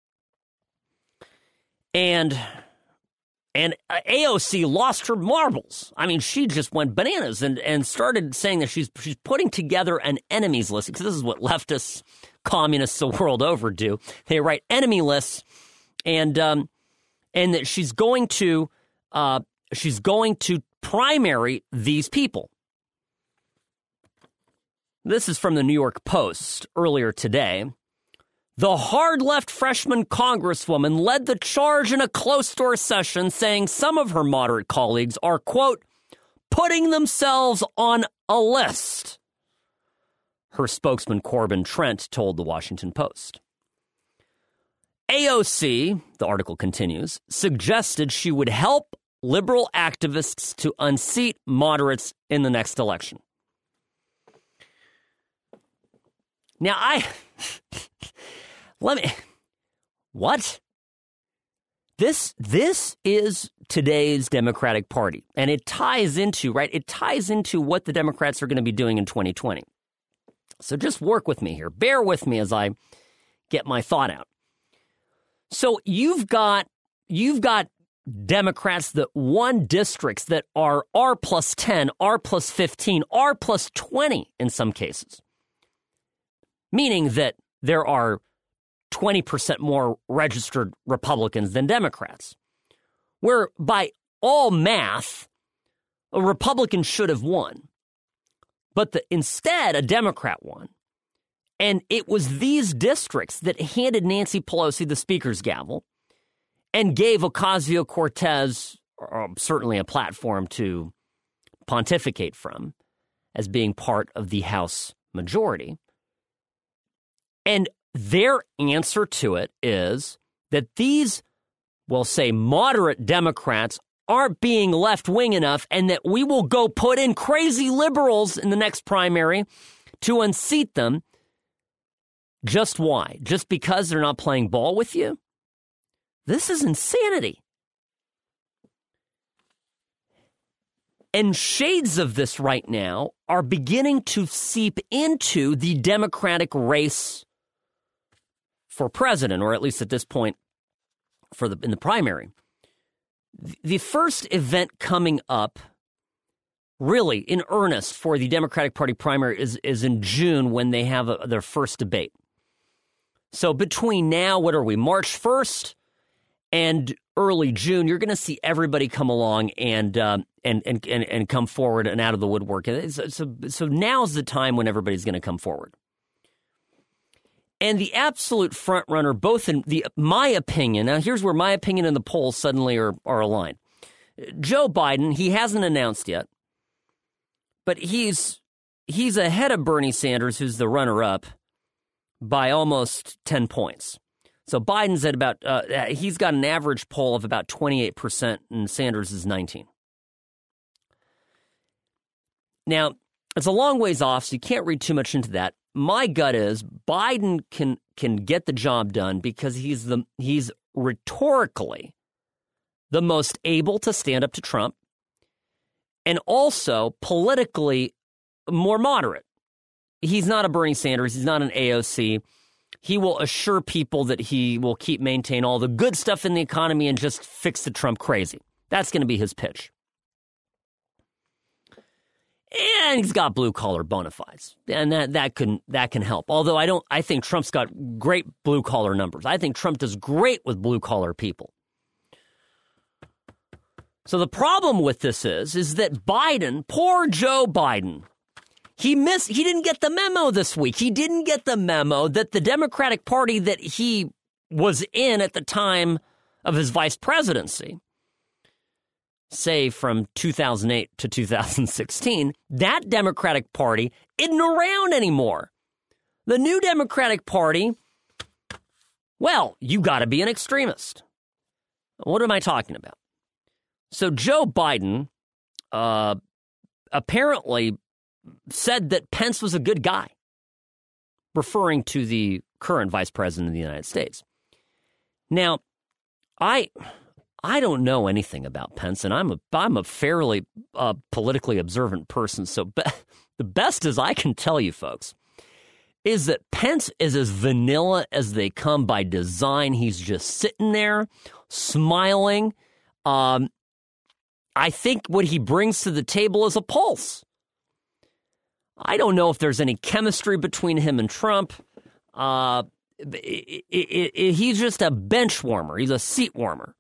A: And and A O C lost her marbles. I mean, she just went bananas and, and started saying that she's she's putting together an enemies list, because this is what leftists, communists the world over do. They write enemy lists and um, and that she's going to uh, she's going to primary these people. This is from the New York Post earlier today. The hard-left freshman congresswoman led the charge in a closed-door session, saying some of her moderate colleagues are, quote, putting themselves on a list. Her spokesman, Corbin Trent, told the Washington Post. A O C, the article continues, suggested she would help liberal activists to unseat moderates in the next election. Now, I... Let me... What? This, this is today's Democratic Party, and it ties into, right, it ties into what the Democrats are going to be doing in twenty twenty. So just work with me here. Bear with me as I get my thought out. So you've got, you've got Democrats that won districts that are R plus ten, R plus fifteen, R plus twenty in some cases. Meaning that there are twenty percent more registered Republicans than Democrats. Where by all math, a Republican should have won. But the, instead, a Democrat won. And it was these districts that handed Nancy Pelosi the speaker's gavel and gave Ocasio-Cortez uh, certainly a platform to pontificate from as being part of the House majority. And their answer to it is that these, we'll say, moderate Democrats aren't being left-wing enough and that we will go put in crazy liberals in the next primary to unseat them. Just why? Just because they're not playing ball with you? This is insanity. And shades of this right now are beginning to seep into the Democratic race for president, or at least at this point for the in the primary. The first event coming up, really in earnest for the Democratic Party primary, is, is in June when they have a, their first debate. So between now, what are we, March first and early June, you're going to see everybody come along and, um, and, and, and, and come forward and out of the woodwork. So, so, so now's the time when everybody's going to come forward. And the absolute front runner, both in the my opinion, now here's where my opinion and the polls suddenly are, are aligned. Joe Biden, he hasn't announced yet, but he's he's ahead of Bernie Sanders, who's the runner-up, by almost ten points. So Biden's at about, uh, he's got an average poll of about twenty-eight percent, and Sanders is nineteen. Now, it's a long ways off, so you can't read too much into that. My gut is Biden can can get the job done because he's the he's rhetorically the most able to stand up to Trump and also politically more moderate. He's not a Bernie Sanders. He's not an A O C. He will assure people that he will keep maintain all the good stuff in the economy and just fix the Trump crazy. That's going to be his pitch. And he's got blue-collar bona fides, and that, that can that can help. Although I don't, I think Trump's got great blue-collar numbers. I think Trump does great with blue-collar people. So the problem with this is, is that Biden, poor Joe Biden, he missed. He didn't get the memo this week. He didn't get the memo that the Democratic Party that he was in at the time of his vice presidency, say from two thousand eight to two thousand sixteen, that Democratic Party isn't around anymore. The new Democratic Party, well, you got to be an extremist. What am I talking about? So Joe Biden uh, apparently said that Pence was a good guy, referring to the current vice president of the United States. Now, I... I don't know anything about Pence, and I'm a I'm a fairly uh, politically observant person. So be, the best as I can tell you, folks, is that Pence is as vanilla as they come by design. He's just sitting there, smiling. Um, I think what he brings to the table is a pulse. I don't know if there's any chemistry between him and Trump. Uh, it, it, it, he's just a bench warmer. He's a seat warmer.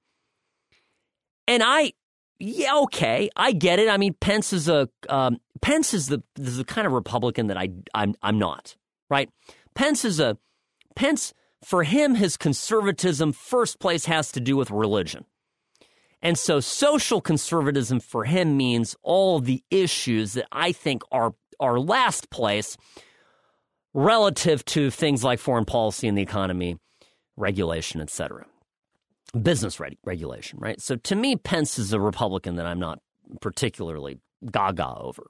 A: And I, yeah, okay, I get it. I mean, Pence is a um, Pence is the is the kind of Republican that I I'm I'm not, right? Pence is a Pence for him. His conservatism, first place, has to do with religion. And so social conservatism for him means all the issues that I think are, are last place relative to things like foreign policy and the economy, regulation, et cetera. Business reg- regulation, right? So to me, Pence is a Republican that I'm not particularly gaga over.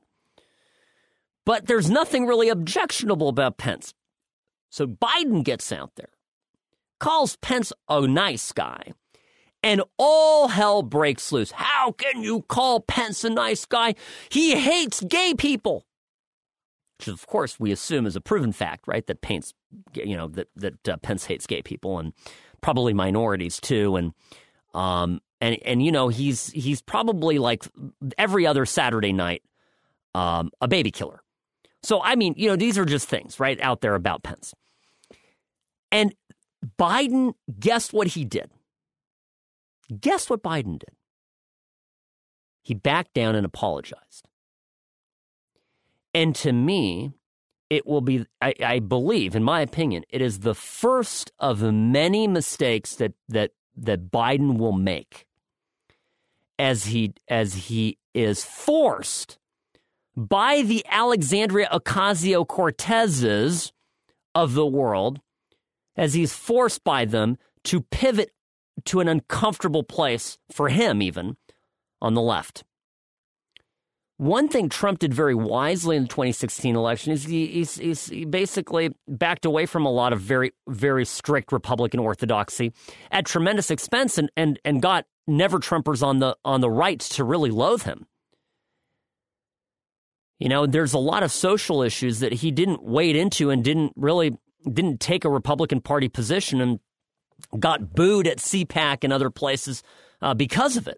A: But there's nothing really objectionable about Pence. So Biden gets out there, calls Pence a nice guy, and all hell breaks loose. How can you call Pence a nice guy? He hates gay people. Which, of course, we assume is a proven fact, right? That Pence, you know, that that uh, Pence hates gay people and probably minorities too, and um, and and you know, he's he's probably like every other Saturday night, um, a baby killer. So I mean, you know, these are just things right out there about Pence. And Biden, guess what he did? Guess what Biden did? He backed down and apologized. And to me, it will be, I, I believe, in my opinion, it is the first of the many mistakes that that that Biden will make as he as he is forced by the Alexandria Ocasio-Cortezes of the world, as he's forced by them to pivot to an uncomfortable place for him, even on the left. One thing Trump did very wisely in the twenty sixteen election is he, he's, he's, he basically backed away from a lot of very, very strict Republican orthodoxy at tremendous expense, and and, and got never-Trumpers on the on the right to really loathe him. You know, there's a lot of social issues that he didn't wade into and didn't really didn't take a Republican Party position, and got booed at C PAC and other places uh, because of it.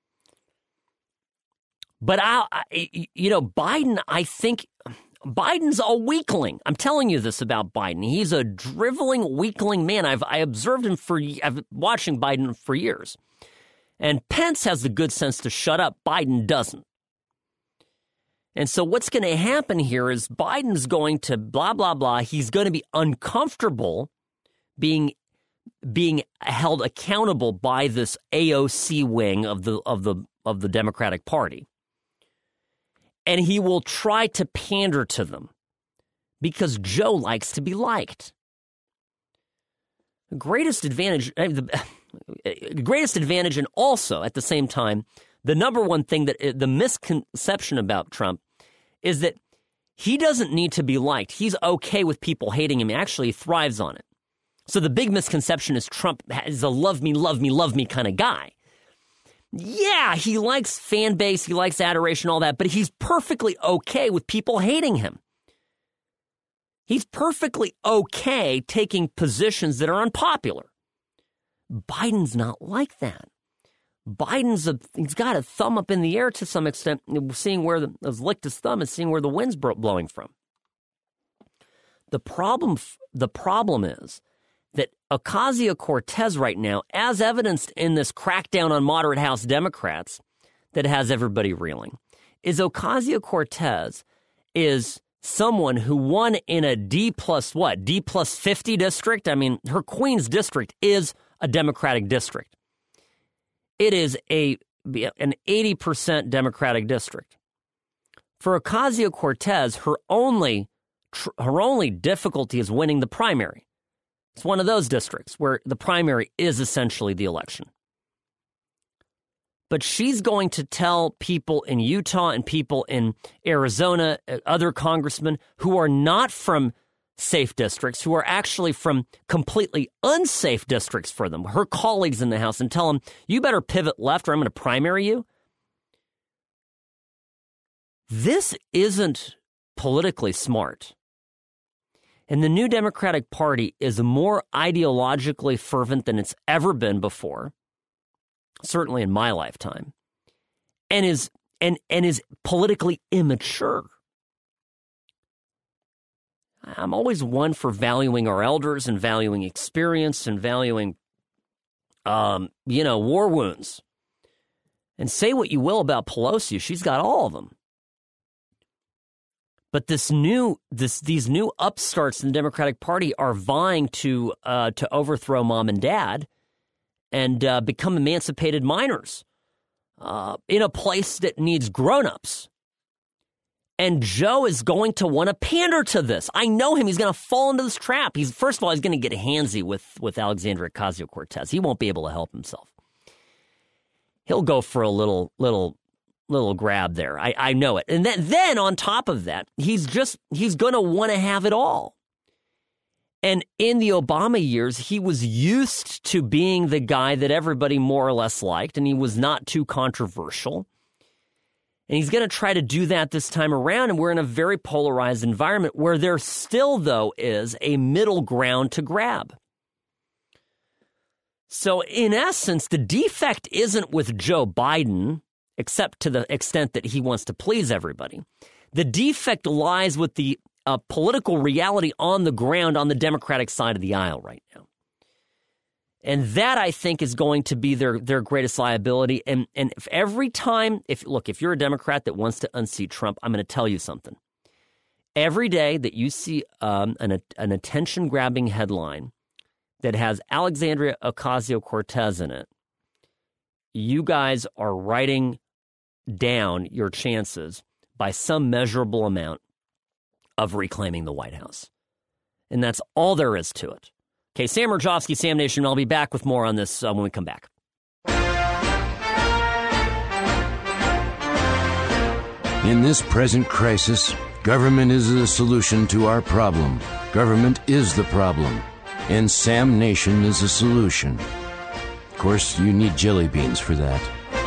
A: But, I, I, you know, Biden, I think Biden's a weakling. I'm telling you this about Biden. He's a driveling, weakling man. I've I observed him for, I've been watching Biden for years. And Pence has the good sense to shut up. Biden doesn't. And so what's going to happen here is Biden's going to blah, blah, blah. He's going to be uncomfortable being being held accountable by this A O C wing of the of the of the Democratic Party. And he will try to pander to them because Joe likes to be liked. The greatest advantage, the greatest advantage, and also at the same time, the number one thing that the misconception about Trump is that he doesn't need to be liked. He's okay with people hating him. Actually, he thrives on it. So the big misconception is Trump is a love me, love me, love me kind of guy. Yeah, he likes fan base, he likes adoration, all that, but he's perfectly okay with people hating him. He's perfectly okay taking positions that are unpopular. Biden's not like that. Biden's a, he's got a thumb up in the air to some extent, seeing where the, has licked his thumb and seeing where the wind's blowing from. The problem, the problem is that Ocasio-Cortez right now, as evidenced in this crackdown on moderate House Democrats that has everybody reeling, is Ocasio-Cortez is someone who won in a D plus what? D plus fifty district? I mean, her Queens district is a Democratic district. It is a an eighty percent Democratic district. For Ocasio-Cortez, her only her only difficulty is winning the primary. It's one of those districts where the primary is essentially the election. But she's going to tell people in Utah and people in Arizona, other congressmen who are not from safe districts, who are actually from completely unsafe districts for them, her colleagues in the House, and tell them, you better pivot left or I'm going to primary you. This isn't politically smart. And the new Democratic Party is more ideologically fervent than it's ever been before, certainly in my lifetime, and is and and is politically immature. I'm always one for valuing our elders and valuing experience and valuing, um, you know, war wounds. And say what you will about Pelosi, she's got all of them. But this new, this these new upstarts in the Democratic Party are vying to uh, to overthrow mom and dad and uh, become emancipated minors uh, in a place that needs grown-ups. And Joe is going to want to pander to this. I know him. He's going to fall into this trap. He's first of all, he's going to get handsy with with Alexandria Ocasio-Cortez. He won't be able to help himself. He'll go for a little little. little grab there. I, I know it. And then, then on top of that, he's just, he's going to want to have it all. And in the Obama years, he was used to being the guy that everybody more or less liked, and he was not too controversial. And he's going to try to do that this time around, and we're in a very polarized environment where there still, though, is a middle ground to grab. So in essence, the defect isn't with Joe Biden, except to the extent that he wants to please everybody. The defect lies with the uh, political reality on the ground on the Democratic side of the aisle right now. And that, I think, is going to be their, their greatest liability. And, and if every time, if look, if you're a Democrat that wants to unseat Trump, I'm going to tell you something. Every day that you see um, an, an attention-grabbing headline that has Alexandria Ocasio-Cortez in it, you guys are writing down your chances by some measurable amount of reclaiming the White House. And that's all there is to it. Okay, Sam Mirejovsky, Sam Nation. I'll be back with more on this uh, when we come back.
B: In this present crisis, government is the solution to our problem. Government is the problem. And Sam Nation is a solution. Of course, you need jelly beans for that.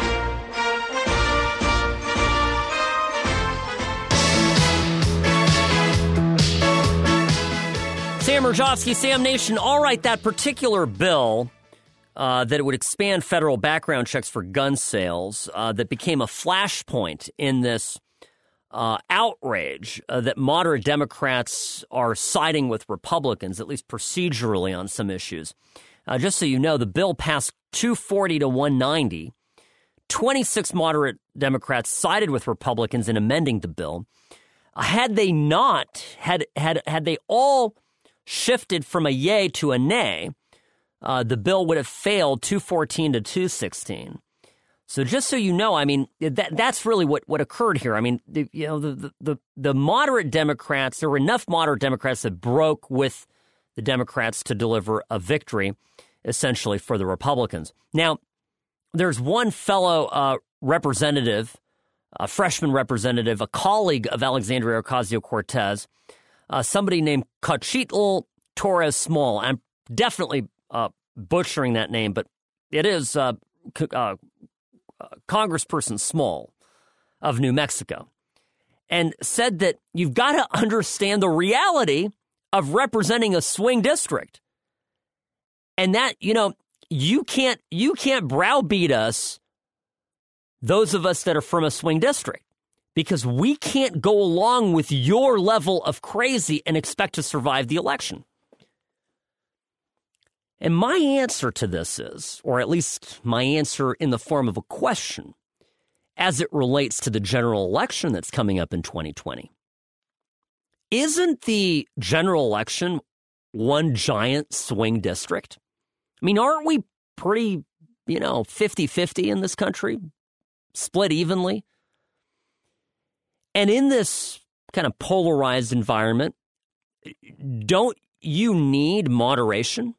A: Sam Mirejovsky, Sam Nation. All right, that particular bill uh, that it would expand federal background checks for gun sales uh, that became a flashpoint in this uh, outrage uh, that moderate Democrats are siding with Republicans, at least procedurally on some issues. Uh, just so you know, the bill passed two forty to one ninety. twenty-six moderate Democrats sided with Republicans in amending the bill. Uh, had they not, had had had they all shifted from a yay to a nay, uh, the bill would have failed two fourteen to two sixteen. So just so you know, I mean, that that's really what, what occurred here. I mean, the, you know, the, the, the moderate Democrats, there were enough moderate Democrats that broke with the Democrats to deliver a victory, essentially, for the Republicans. Now, there's one fellow uh, representative, a freshman representative, a colleague of Alexandria Ocasio-Cortez, uh, somebody named Xochitl Torres Small. I'm definitely uh, butchering that name, but it is uh, uh, Congressperson Small of New Mexico, and said that you've got to understand the reality of representing a swing district. And that, you know, you can't you can't browbeat us, those of us that are from a swing district, because we can't go along with your level of crazy and expect to survive the election. And my answer to this is, or at least my answer in the form of a question, as it relates to the general election that's coming up in twenty twenty. Isn't the general election one giant swing district? I mean, aren't we pretty, you know, fifty-fifty in this country, split evenly? And in this kind of polarized environment, don't you need moderation?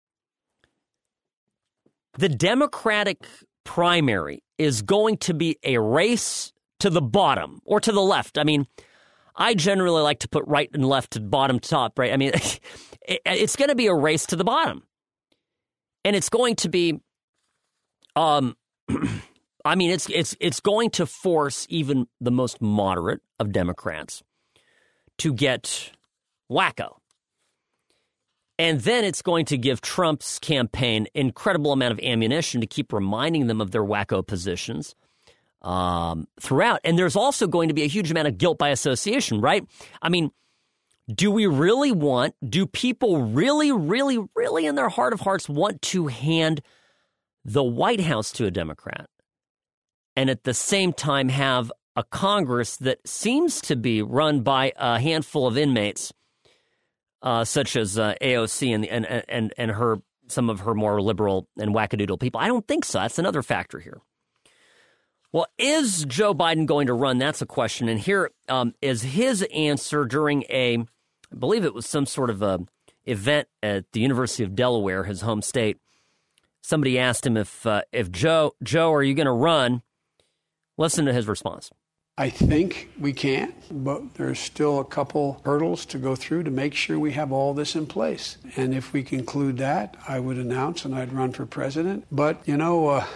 A: The Democratic primary is going to be a race to the bottom or to the left. I mean, I generally like to put right and left to bottom to top, right? I mean, it's going to be a race to the bottom. And it's going to be, um, I mean, it's it's it's going to force even the most moderate of Democrats to get wacko. And then it's going to give Trump's campaign an incredible amount of ammunition to keep reminding them of their wacko positions um, throughout. And there's also going to be a huge amount of guilt by association, right? I mean, Do we really want, do people really, really, really in their heart of hearts want to hand the White House to a Democrat and at the same time have a Congress that seems to be run by a handful of inmates, uh, such as uh, A O C and, and, and, and her, some of her more liberal and wackadoodle people? I don't think so. That's another factor here. Well, is Joe Biden going to run? That's a question. And here um, is his answer during a, I believe it was some sort of a event at the University of Delaware, his home state. Somebody asked him if, uh, if Joe, Joe, are you going to run? Listen to his response.
L: I think we can, but there's still a couple hurdles to go through to make sure we have all this in place. And if we conclude that, I would announce and I'd run for president. But, you know, uh,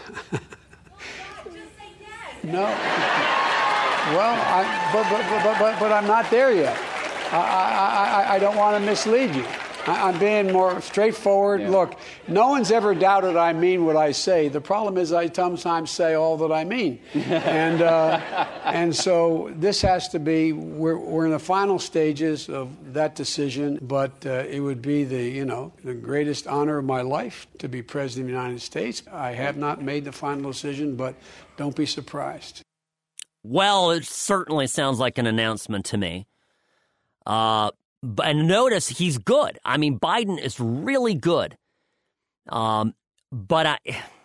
L: no. Well, I, but, but, but, but, but I'm not there yet. I, I, I, I don't want to mislead you. I, I'm being more straightforward. Yeah. Look, no one's ever doubted I mean what I say. The problem is I sometimes say all that I mean. and uh, and so this has to be, we're, we're in the final stages of that decision, but uh, it would be the, you know, the greatest honor of my life to be president of the United States. I have not made the final decision, but don't be surprised.
A: Well, it certainly sounds like an announcement to me. Uh, and notice he's good. I mean, Biden is really good. Um, but I,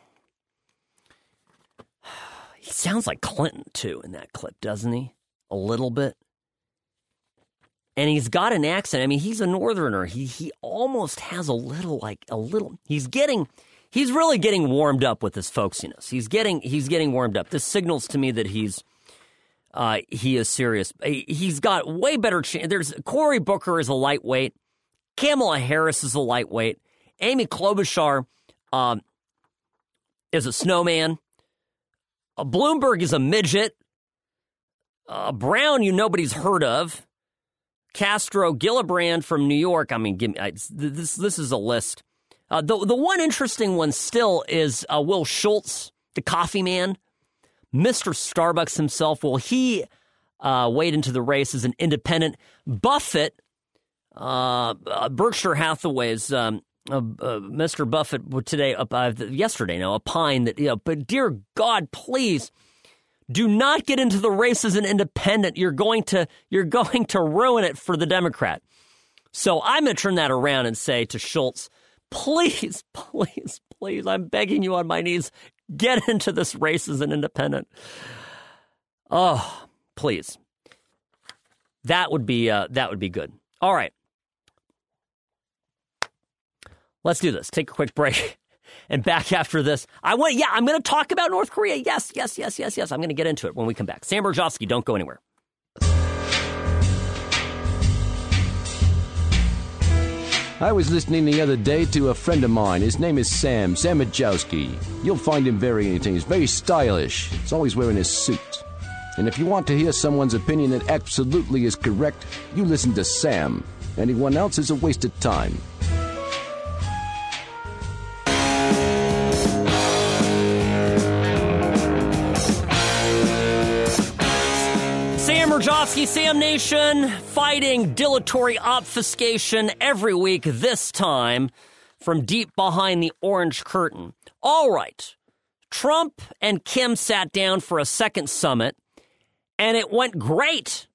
A: he sounds like Clinton too in that clip, doesn't he? A little bit. And he's got an accent. I mean, he's a Northerner. He he almost has a little, like a little. He's getting, he's really getting warmed up with his folksiness. He's getting, he's getting warmed up. This signals to me that he's. Uh, he is serious. He's got way better chance. There's Cory Booker is a lightweight. Kamala Harris is a lightweight. Amy Klobuchar um, is a snowman. Uh, Bloomberg is a midget. Uh, Brown, you nobody's heard of. Castro Gillibrand from New York. I mean, give me I, this. This is a list. Uh, the the one interesting one still is uh, Will Schultz, the coffee man. Mister Starbucks himself, will he uh, wade into the race as an independent? Buffett, uh, uh, Berkshire Hathaway's um, uh, uh, Mister Buffett today, uh, yesterday, now opined that, you know, but dear God, please do not get into the race as an independent. You're going to you're going to ruin it for the Democrat. So I'm going to turn that around and say to Schultz, please, please, please, I'm begging you on my knees. Get into this race as an independent. Oh, please. That would be uh, that would be good. All right. Let's do this. Take a quick break. And back after this, I want yeah, I'm going to talk about North Korea. Yes, yes, yes, yes, yes. I'm going to get into it when we come back. Sam Berjovsky, don't go anywhere.
B: I was listening the other day to a friend of mine. His name is Sam, Sam Majowski. You'll find him very entertaining. He's very stylish. He's always wearing his suit. And if you want to hear someone's opinion that absolutely is correct, you listen to Sam. Anyone else is a waste of time.
A: Sam Berjovsky, Sam Nation, fighting dilatory obfuscation every week, this time from deep behind the orange curtain. All right, Trump and Kim sat down for a second summit, and it went great.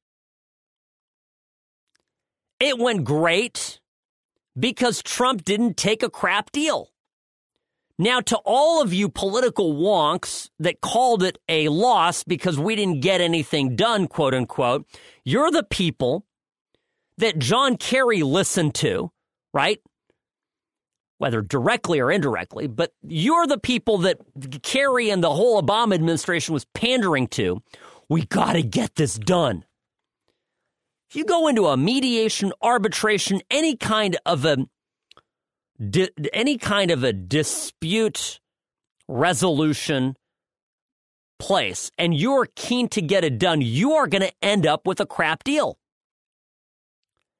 A: It went great because Trump didn't take a crap deal. Now, to all of you political wonks that called it a loss because we didn't get anything done, quote unquote, you're the people that John Kerry listened to, right? Whether directly or indirectly, but you're the people that Kerry and the whole Obama administration was pandering to. We got to get this done. If you go into a mediation, arbitration, any kind of a Di- any kind of a dispute resolution place, and you're keen to get it done, you are going to end up with a crap deal.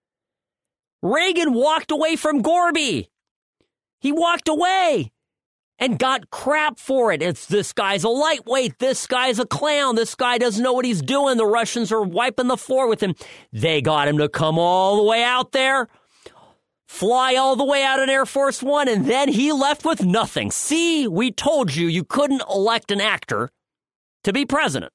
A: Reagan walked away from Gorby. He walked away. and got crap for it. It's this guy's a lightweight. This guy's a clown. This guy doesn't know what he's doing. The Russians are wiping the floor with him. They got him to come all the way out there, fly all the way out in Air Force One, and then he left with nothing. See, we told you you couldn't elect an actor to be president.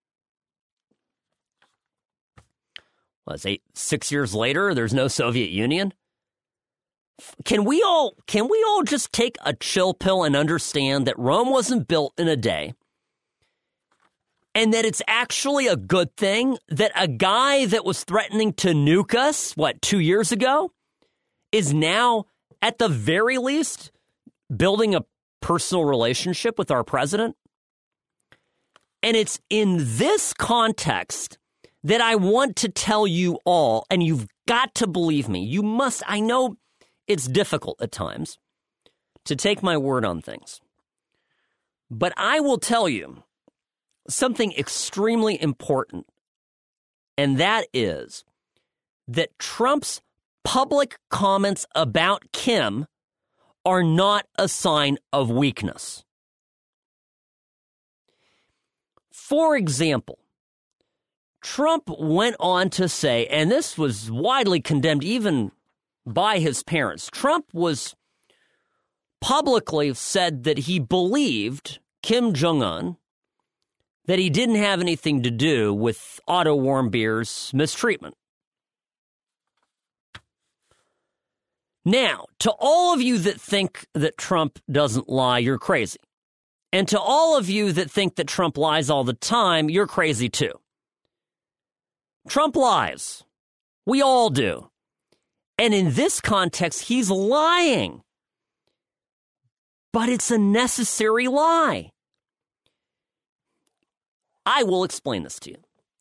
A: Was eight, six years later, there's no Soviet Union. Can we all can we all just take a chill pill and understand that Rome wasn't built in a day, and that it's actually a good thing that a guy that was threatening to nuke us, what, two years ago, is now, at the very least, building a personal relationship with our president? And it's in this context that I want to tell you all, and you've got to believe me. You must, I know it's difficult at times to take my word on things. But I will tell you something extremely important, and that is that Trump's public comments about Kim are not a sign of weakness. For example, Trump went on to say, and this was widely condemned even by his parents, Trump was publicly said that he believed Kim Jong-un, that he didn't have anything to do with Otto Warmbier's mistreatment. Now, to all of you that think that Trump doesn't lie, you're crazy. And to all of you that think that Trump lies all the time, you're crazy too. Trump lies. We all do. And in this context, he's lying. But it's a necessary lie. I will explain this to you.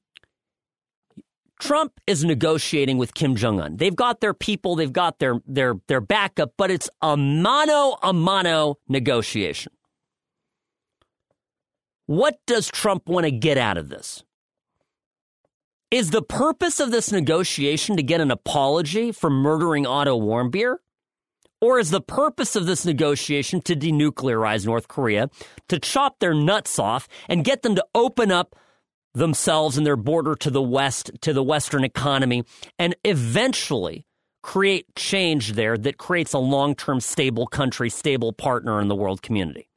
A: Trump is negotiating with Kim Jong-un. They've got their people, they've got their, their, their backup, but it's a mano a mano negotiation. What does Trump want to get out of this? Is the purpose of this negotiation to get an apology for murdering Otto Warmbier? Or is the purpose of this negotiation to denuclearize North Korea, to chop their nuts off and get them to open up themselves and their border to the West, to the Western economy, and eventually create change there that creates a long-term stable country, stable partner in the world community?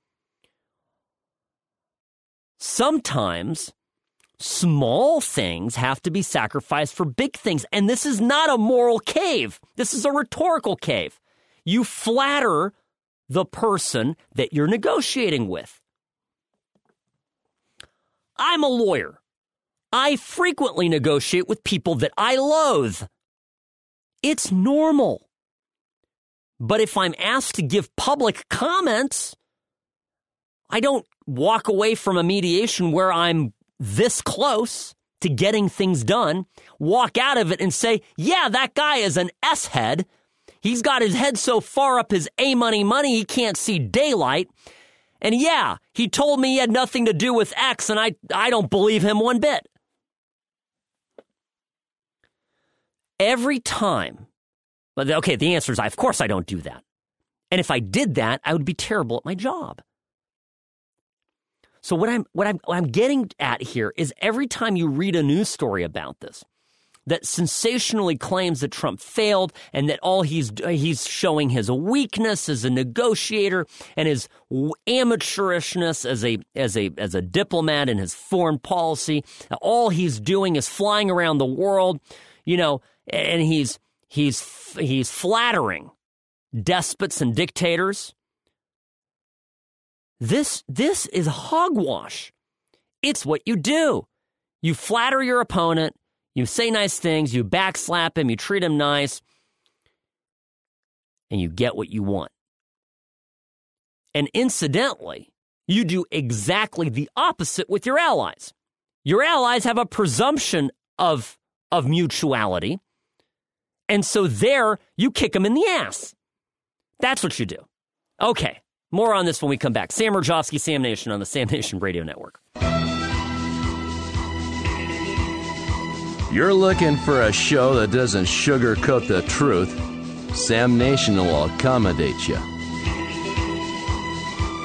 A: Sometimes small things have to be sacrificed for big things. And this is not a moral cave. This is a rhetorical cave. You flatter the person that you're negotiating with. I'm a lawyer. I frequently negotiate with people that I loathe. It's normal. But if I'm asked to give public comments, I don't walk away from a mediation where I'm this close to getting things done, walk out of it and say, yeah, that guy is an S-head. He's got his head so far up his A-money money he can't see daylight. And yeah, he told me he had nothing to do with X, and I, I don't believe him one bit. Every time, okay, the answer is, of course I don't do that. And if I did that, I would be terrible at my job. So what I'm what I'm what I'm getting at here is every time you read a news story about this that sensationally claims that Trump failed and that all he's he's showing his weakness as a negotiator and his amateurishness as a as a as a diplomat in his foreign policy, all he's doing is flying around the world, you know, and he's he's he's flattering despots and dictators. This this is hogwash. It's what you do. You flatter your opponent, you say nice things, you backslap him, you treat him nice, and you get what you want. And incidentally, you do exactly the opposite with your allies. Your allies have a presumption of, of mutuality, and so there you kick them in the ass. That's what you do. Okay. More on this when we come back. Sam Mirejovsky, Sam Nation on the Sam Nation Radio Network.
B: You're looking for a show that doesn't sugarcoat the truth. Sam Nation will accommodate you.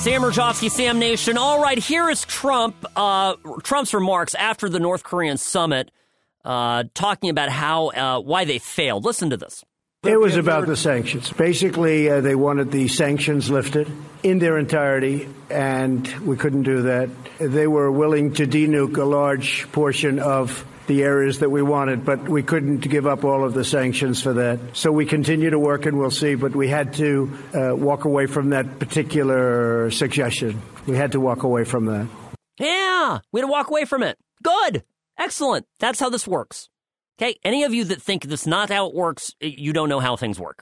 A: Sam Mirejovsky, Sam Nation. All right, here is Trump. Uh, Trump's remarks after the North Korean summit, uh, talking about how uh, why they failed. Listen to this.
P: It was about the sanctions. Basically, uh, they wanted the sanctions lifted in their entirety, and we couldn't do that. They were willing to denuke a large portion of the areas that we wanted, but we couldn't give up all of the sanctions for that. So we continue to work, and we'll see, but we had to uh, walk away from that particular suggestion. We had to walk away from that.
A: Yeah, we had to walk away from it. Good. Excellent. That's how this works. Okay, any of you that think that's not how it works, you don't know how things work.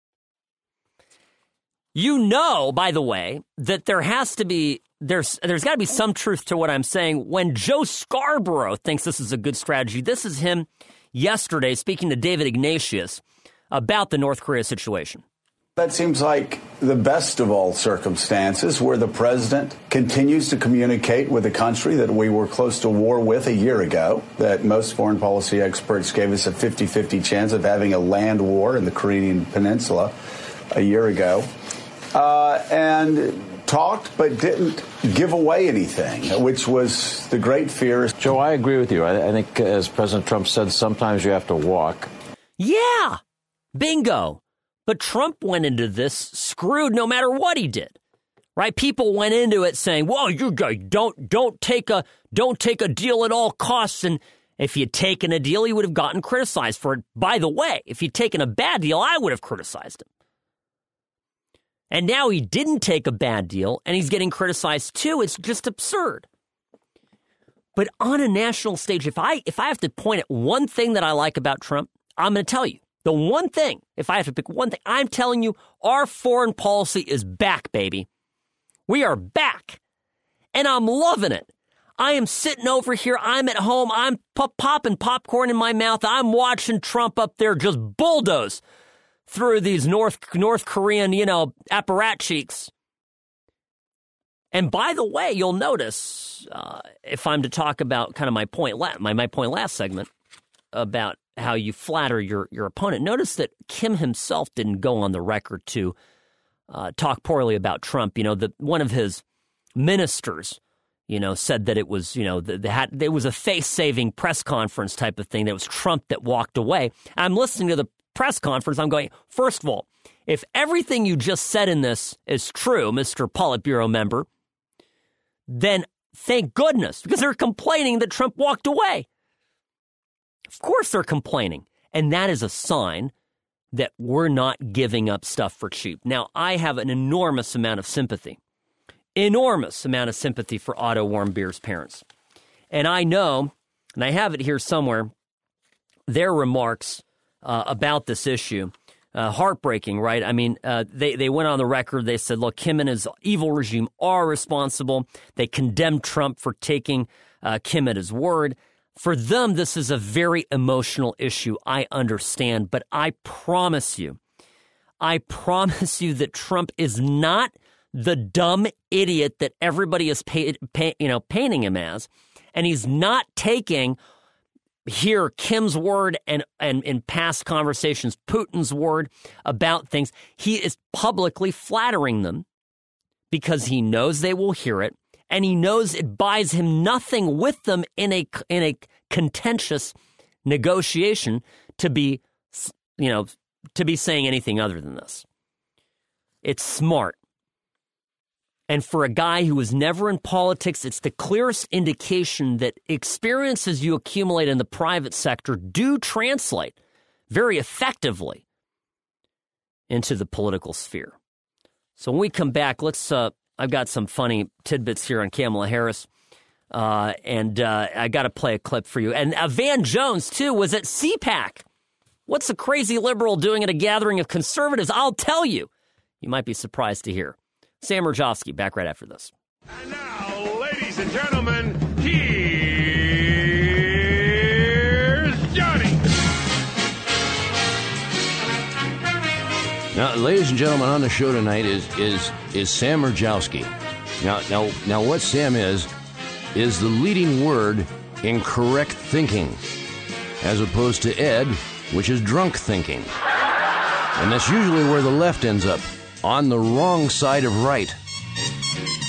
A: You know, by the way, that there has to be, there's there's got to be some truth to what I'm saying. When Joe Scarborough thinks this is a good strategy, this is him yesterday speaking to David Ignatius about the North Korea situation.
Q: That seems like the best of all circumstances, where the president continues to communicate with a country that we were close to war with a year ago, that most foreign policy experts gave us a fifty-fifty chance of having a land war in the Korean Peninsula a year ago, uh, and talked but didn't give away anything, which was the great fear.
R: Joe, I agree with you. I, I think, as President Trump said, sometimes you have to walk.
A: Yeah, bingo. But Trump went into this screwed no matter what he did, right? People went into it saying, "Well, you guys don't don't take a don't take a deal at all costs." And if he'd taken a deal, he would have gotten criticized for it. By the way, if he'd taken a bad deal, I would have criticized him. And now he didn't take a bad deal, and he's getting criticized too. It's just absurd. But on a national stage, if I if I have to point at one thing that I like about Trump, I'm going to tell you. The one thing, if I have to pick one thing, I'm telling you, our foreign policy is back, baby. We are back. And I'm loving it. I am sitting over here. I'm at home. I'm pop- popping popcorn in my mouth. I'm watching Trump up there just bulldoze through these North North Korean, you know, apparatchiks. And by the way, you'll notice, uh, if I'm to talk about kind of my point, la- my, my point last segment about how you flatter your, your opponent. Notice that Kim himself didn't go on the record to uh, talk poorly about Trump. You know, the, one of his ministers, you know, said that it was, you know, the, the had, it was a face-saving press conference type of thing. That it was Trump that walked away. I'm listening to the press conference. I'm going, first of all, if everything you just said in this is true, Mister Politburo member, then thank goodness, because they're complaining that Trump walked away. Of course they're complaining, and that is a sign that we're not giving up stuff for cheap. Now, I have an enormous amount of sympathy, enormous amount of sympathy for Otto Warmbier's parents. And I know, and I have it here somewhere, their remarks uh, about this issue, uh, heartbreaking, right? I mean, uh, they, they went on the record, they said, look, Kim and his evil regime are responsible. They condemned Trump for taking uh, Kim at his word. For them, this is a very emotional issue. I understand, but I promise you, I promise you that Trump is not the dumb idiot that everybody is, pay, pay, you know, painting him as, and he's not taking here Kim's word and and in past conversations Putin's word about things. He is publicly flattering them because he knows they will hear it. And he knows it buys him nothing with them in a in a contentious negotiation to be, you know, to be saying anything other than this. It's smart. And for a guy who was never in politics, it's the clearest indication that experiences you accumulate in the private sector do translate very effectively into the political sphere. So when we come back, let's uh, I've got some funny tidbits here on Kamala Harris, uh, and uh, I got to play a clip for you. And uh, Van Jones, too, was at C PAC. What's a crazy liberal doing at a gathering of conservatives? I'll tell you. You might be surprised to hear. Sam Mirejovsky, back right after this.
S: And now, ladies and gentlemen, here's Johnny.
B: Now, ladies and gentlemen, on the show tonight is is is Sam Mirejovsky. Now, now, now, what Sam is is the leading word in correct thinking, as opposed to Ed, which is drunk thinking, and that's usually where the left ends up, on the wrong side of right.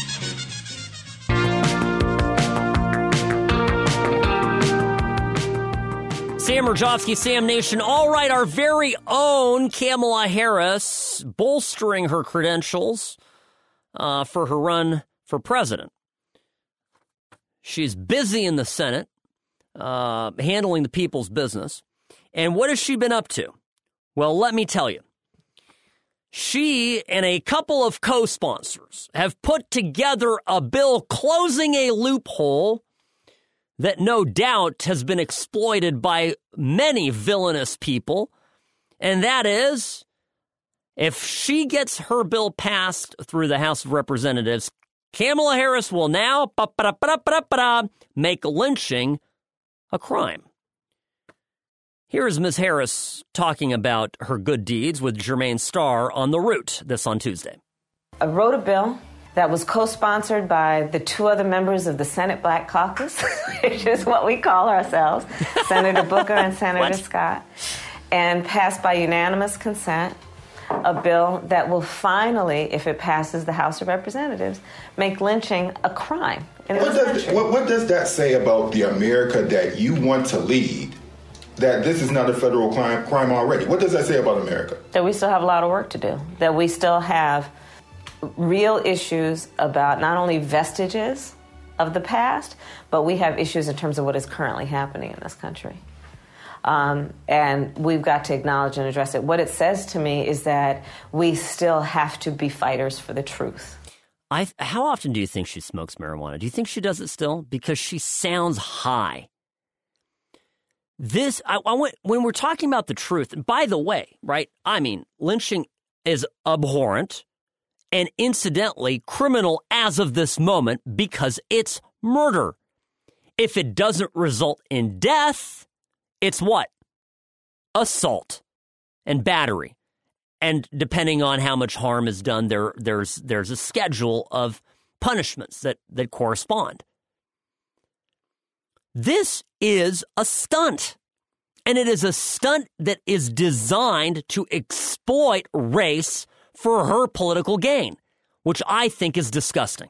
A: Sam Mirjovsky, Sam Nation. All right, our very own Kamala Harris bolstering her credentials uh, for her run for president. She's busy in the Senate, uh, handling the people's business. And what has she been up to? Well, let me tell you. She and a couple of co-sponsors have put together a bill closing a loophole that no doubt has been exploited by many villainous people. And that is, if she gets her bill passed through the House of Representatives, Kamala Harris will now make lynching a crime. Here is Miz Harris talking about her good deeds with Jermaine Starr on The Root, this on Tuesday.
T: I wrote a bill that was co-sponsored by the two other members of the Senate Black Caucus, which is what we call ourselves, Senator Booker and Senator Scott, and passed by unanimous consent, a bill that will finally, if it passes the House of Representatives, make lynching a crime in
U: what
T: this
U: does,
T: country.
U: What, what does that say about the America that you want to lead, that this is not a federal crime, crime already? What does that say about America?
T: That we still have a lot of work to do, that we still have real issues about not only vestiges of the past, but we have issues in terms of what is currently happening in this country. Um, and we've got to acknowledge and address it. What it says to me is that we still have to be fighters for the truth.
A: I, how often do you think she smokes marijuana? Do you think she does it still? Because she sounds high. This, I, I want, when we're talking about the truth, and by the way, right, I mean, lynching is abhorrent and incidentally criminal as of this moment because it's murder. If it doesn't result in death, it's what? Assault and battery. And depending on how much harm is done, there there's there's a schedule of punishments that, that correspond. This is a stunt. And it is a stunt that is designed to exploit race for her political gain, which I think is disgusting.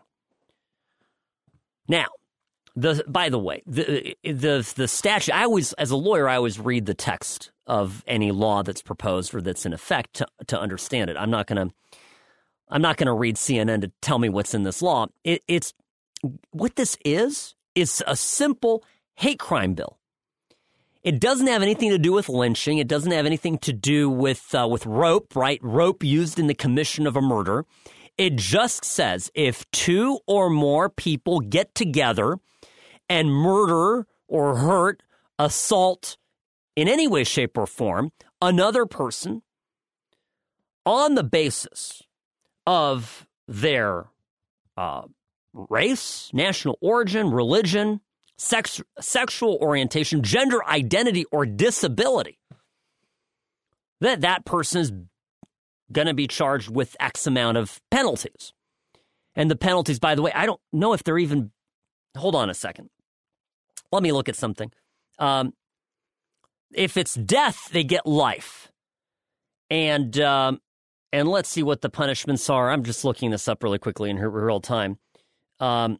A: Now, the by the way, the the the statute, I always, as a lawyer, I always read the text of any law that's proposed or that's in effect to, to understand it. I'm not going to I'm not going to read C N N to tell me what's in this law. It, it's what this is is a simple hate crime bill. It doesn't have anything to do with lynching. It doesn't have anything to do with uh, with rope, right? Rope used in the commission of a murder. It just says if two or more people get together and murder or hurt, assault in any way, shape, or form another person on the basis of their uh, race, national origin, religion, Sex, sexual orientation, gender identity, or disability, that that person is going to be charged with X amount of penalties. And the penalties, by the way, I don't know if they're even, hold on a second. Let me look at something. Um, if it's death, they get life. And um, and let's see what the punishments are. I'm just looking this up really quickly in real time. Um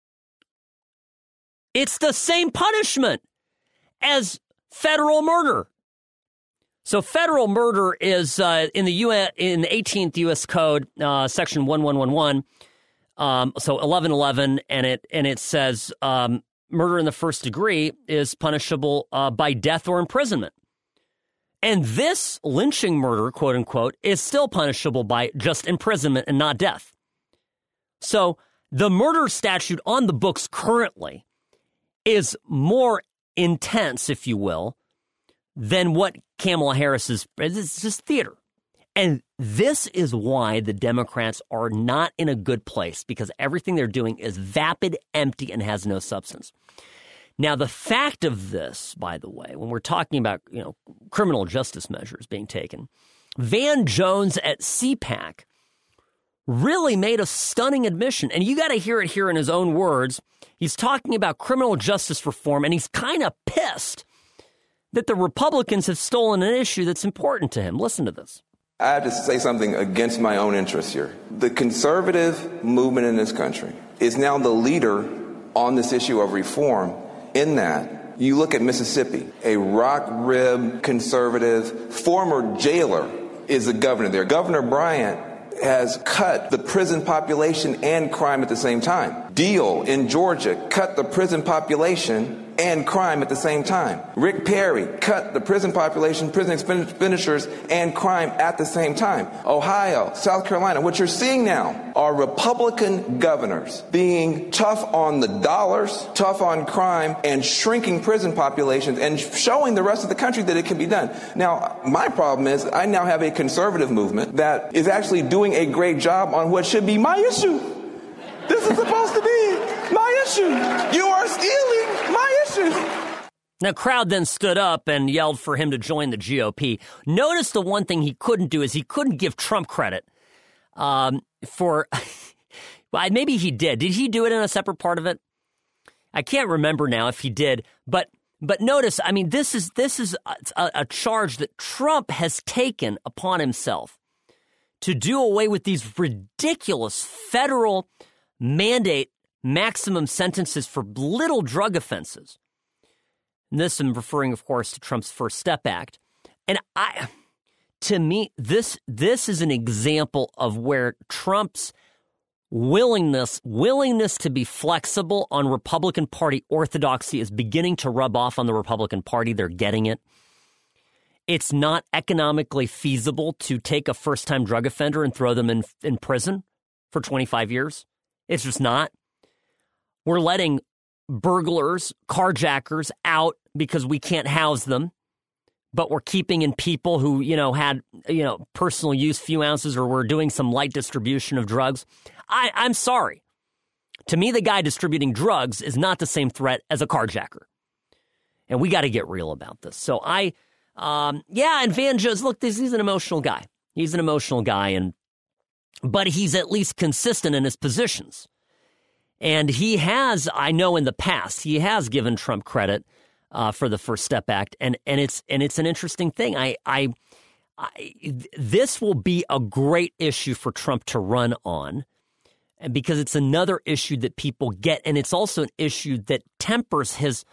A: It's the same punishment as federal murder. So federal murder is uh, in the U S in the eighteenth U S Code, uh, section eleven eleven. Um, so eleven eleven, and it and it says um, murder in the first degree is punishable uh, by death or imprisonment. And this lynching murder, quote unquote, is still punishable by just imprisonment and not death. So the murder statute on the books currently is more intense, if you will, than what Kamala Harris is. It's just theater. And this is why the Democrats are not in a good place, because everything they're doing is vapid, empty, and has no substance. Now, the fact of this, by the way, when we're talking about, you know, criminal justice measures being taken, Van Jones at CPAC really made a stunning admission. And you got to hear it here in his own words. He's talking about criminal justice reform, and he's kind of pissed that the Republicans have stolen an issue that's important to him. Listen to this.
V: I have to say something against my own interests here. The conservative movement in this country is now the leader on this issue of reform, in that You look at Mississippi, a rock-ribbed conservative former jailer is the governor there. Governor Bryant has cut the prison population and crime at the same time. Deal in Georgia cut the prison population and crime at the same time. Rick Perry cut the prison population, prison expenditures, and crime at the same time. Ohio, South Carolina, what you're seeing now are Republican governors being tough on the dollars, tough on crime, and shrinking prison populations, and showing the rest of the country that it can be done. Now, my problem is I now have a conservative movement that is actually doing a great job on what should be my issue. This is supposed to be my issue. You are stealing my issue.
A: Now, crowd then stood up and yelled for him to join the G O P. Notice the one thing he couldn't do is he couldn't give Trump credit um, for, well, maybe he did. Did he do it in a separate part of it? I can't remember now if he did. But but notice, I mean, this is this is a, a charge that Trump has taken upon himself to do away with these ridiculous federal mandate maximum sentences for little drug offenses. And this I'm referring, of course, to Trump's First Step Act. And I, to me, this this is an example of where Trump's willingness willingness to be flexible on Republican Party orthodoxy is beginning to rub off on the Republican Party. They're getting it. It's not economically feasible to take a first-time drug offender and throw them in in prison for twenty-five years. It's just not. We're letting burglars, carjackers out because we can't house them, but we're keeping in people who, you know, had, you know, personal use, few ounces, or we're doing some light distribution of drugs. I, I'm sorry. To me, the guy distributing drugs is not the same threat as a carjacker. And we got to get real about this. So I, um, yeah, and Van Jones, look, this, he's an emotional guy. He's an emotional guy, and but he's at least consistent in his positions. And he has, I know in the past, he has given Trump credit uh, for the First Step Act. And, and it's and it's an interesting thing. I, I, I this will be a great issue for Trump to run on, and because it's another issue that people get. And it's also an issue that tempers his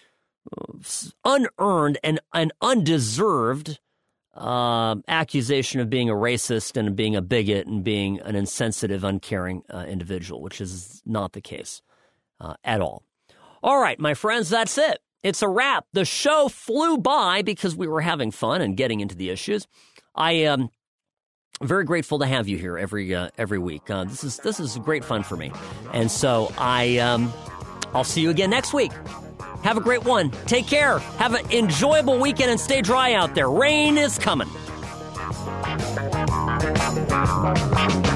A: unearned and, and undeserved Uh, accusation of being a racist and being a bigot and being an insensitive, uncaring uh, individual, which is not the case uh, at all. All right, my friends, that's it. It's a wrap. The show flew by because we were having fun and getting into the issues. I am very grateful to have you here every uh, every week. Uh, this is this is great fun for me, and so I um, I'll see you again next week. Have a great one. Take care. Have an enjoyable weekend and stay dry out there. Rain is coming.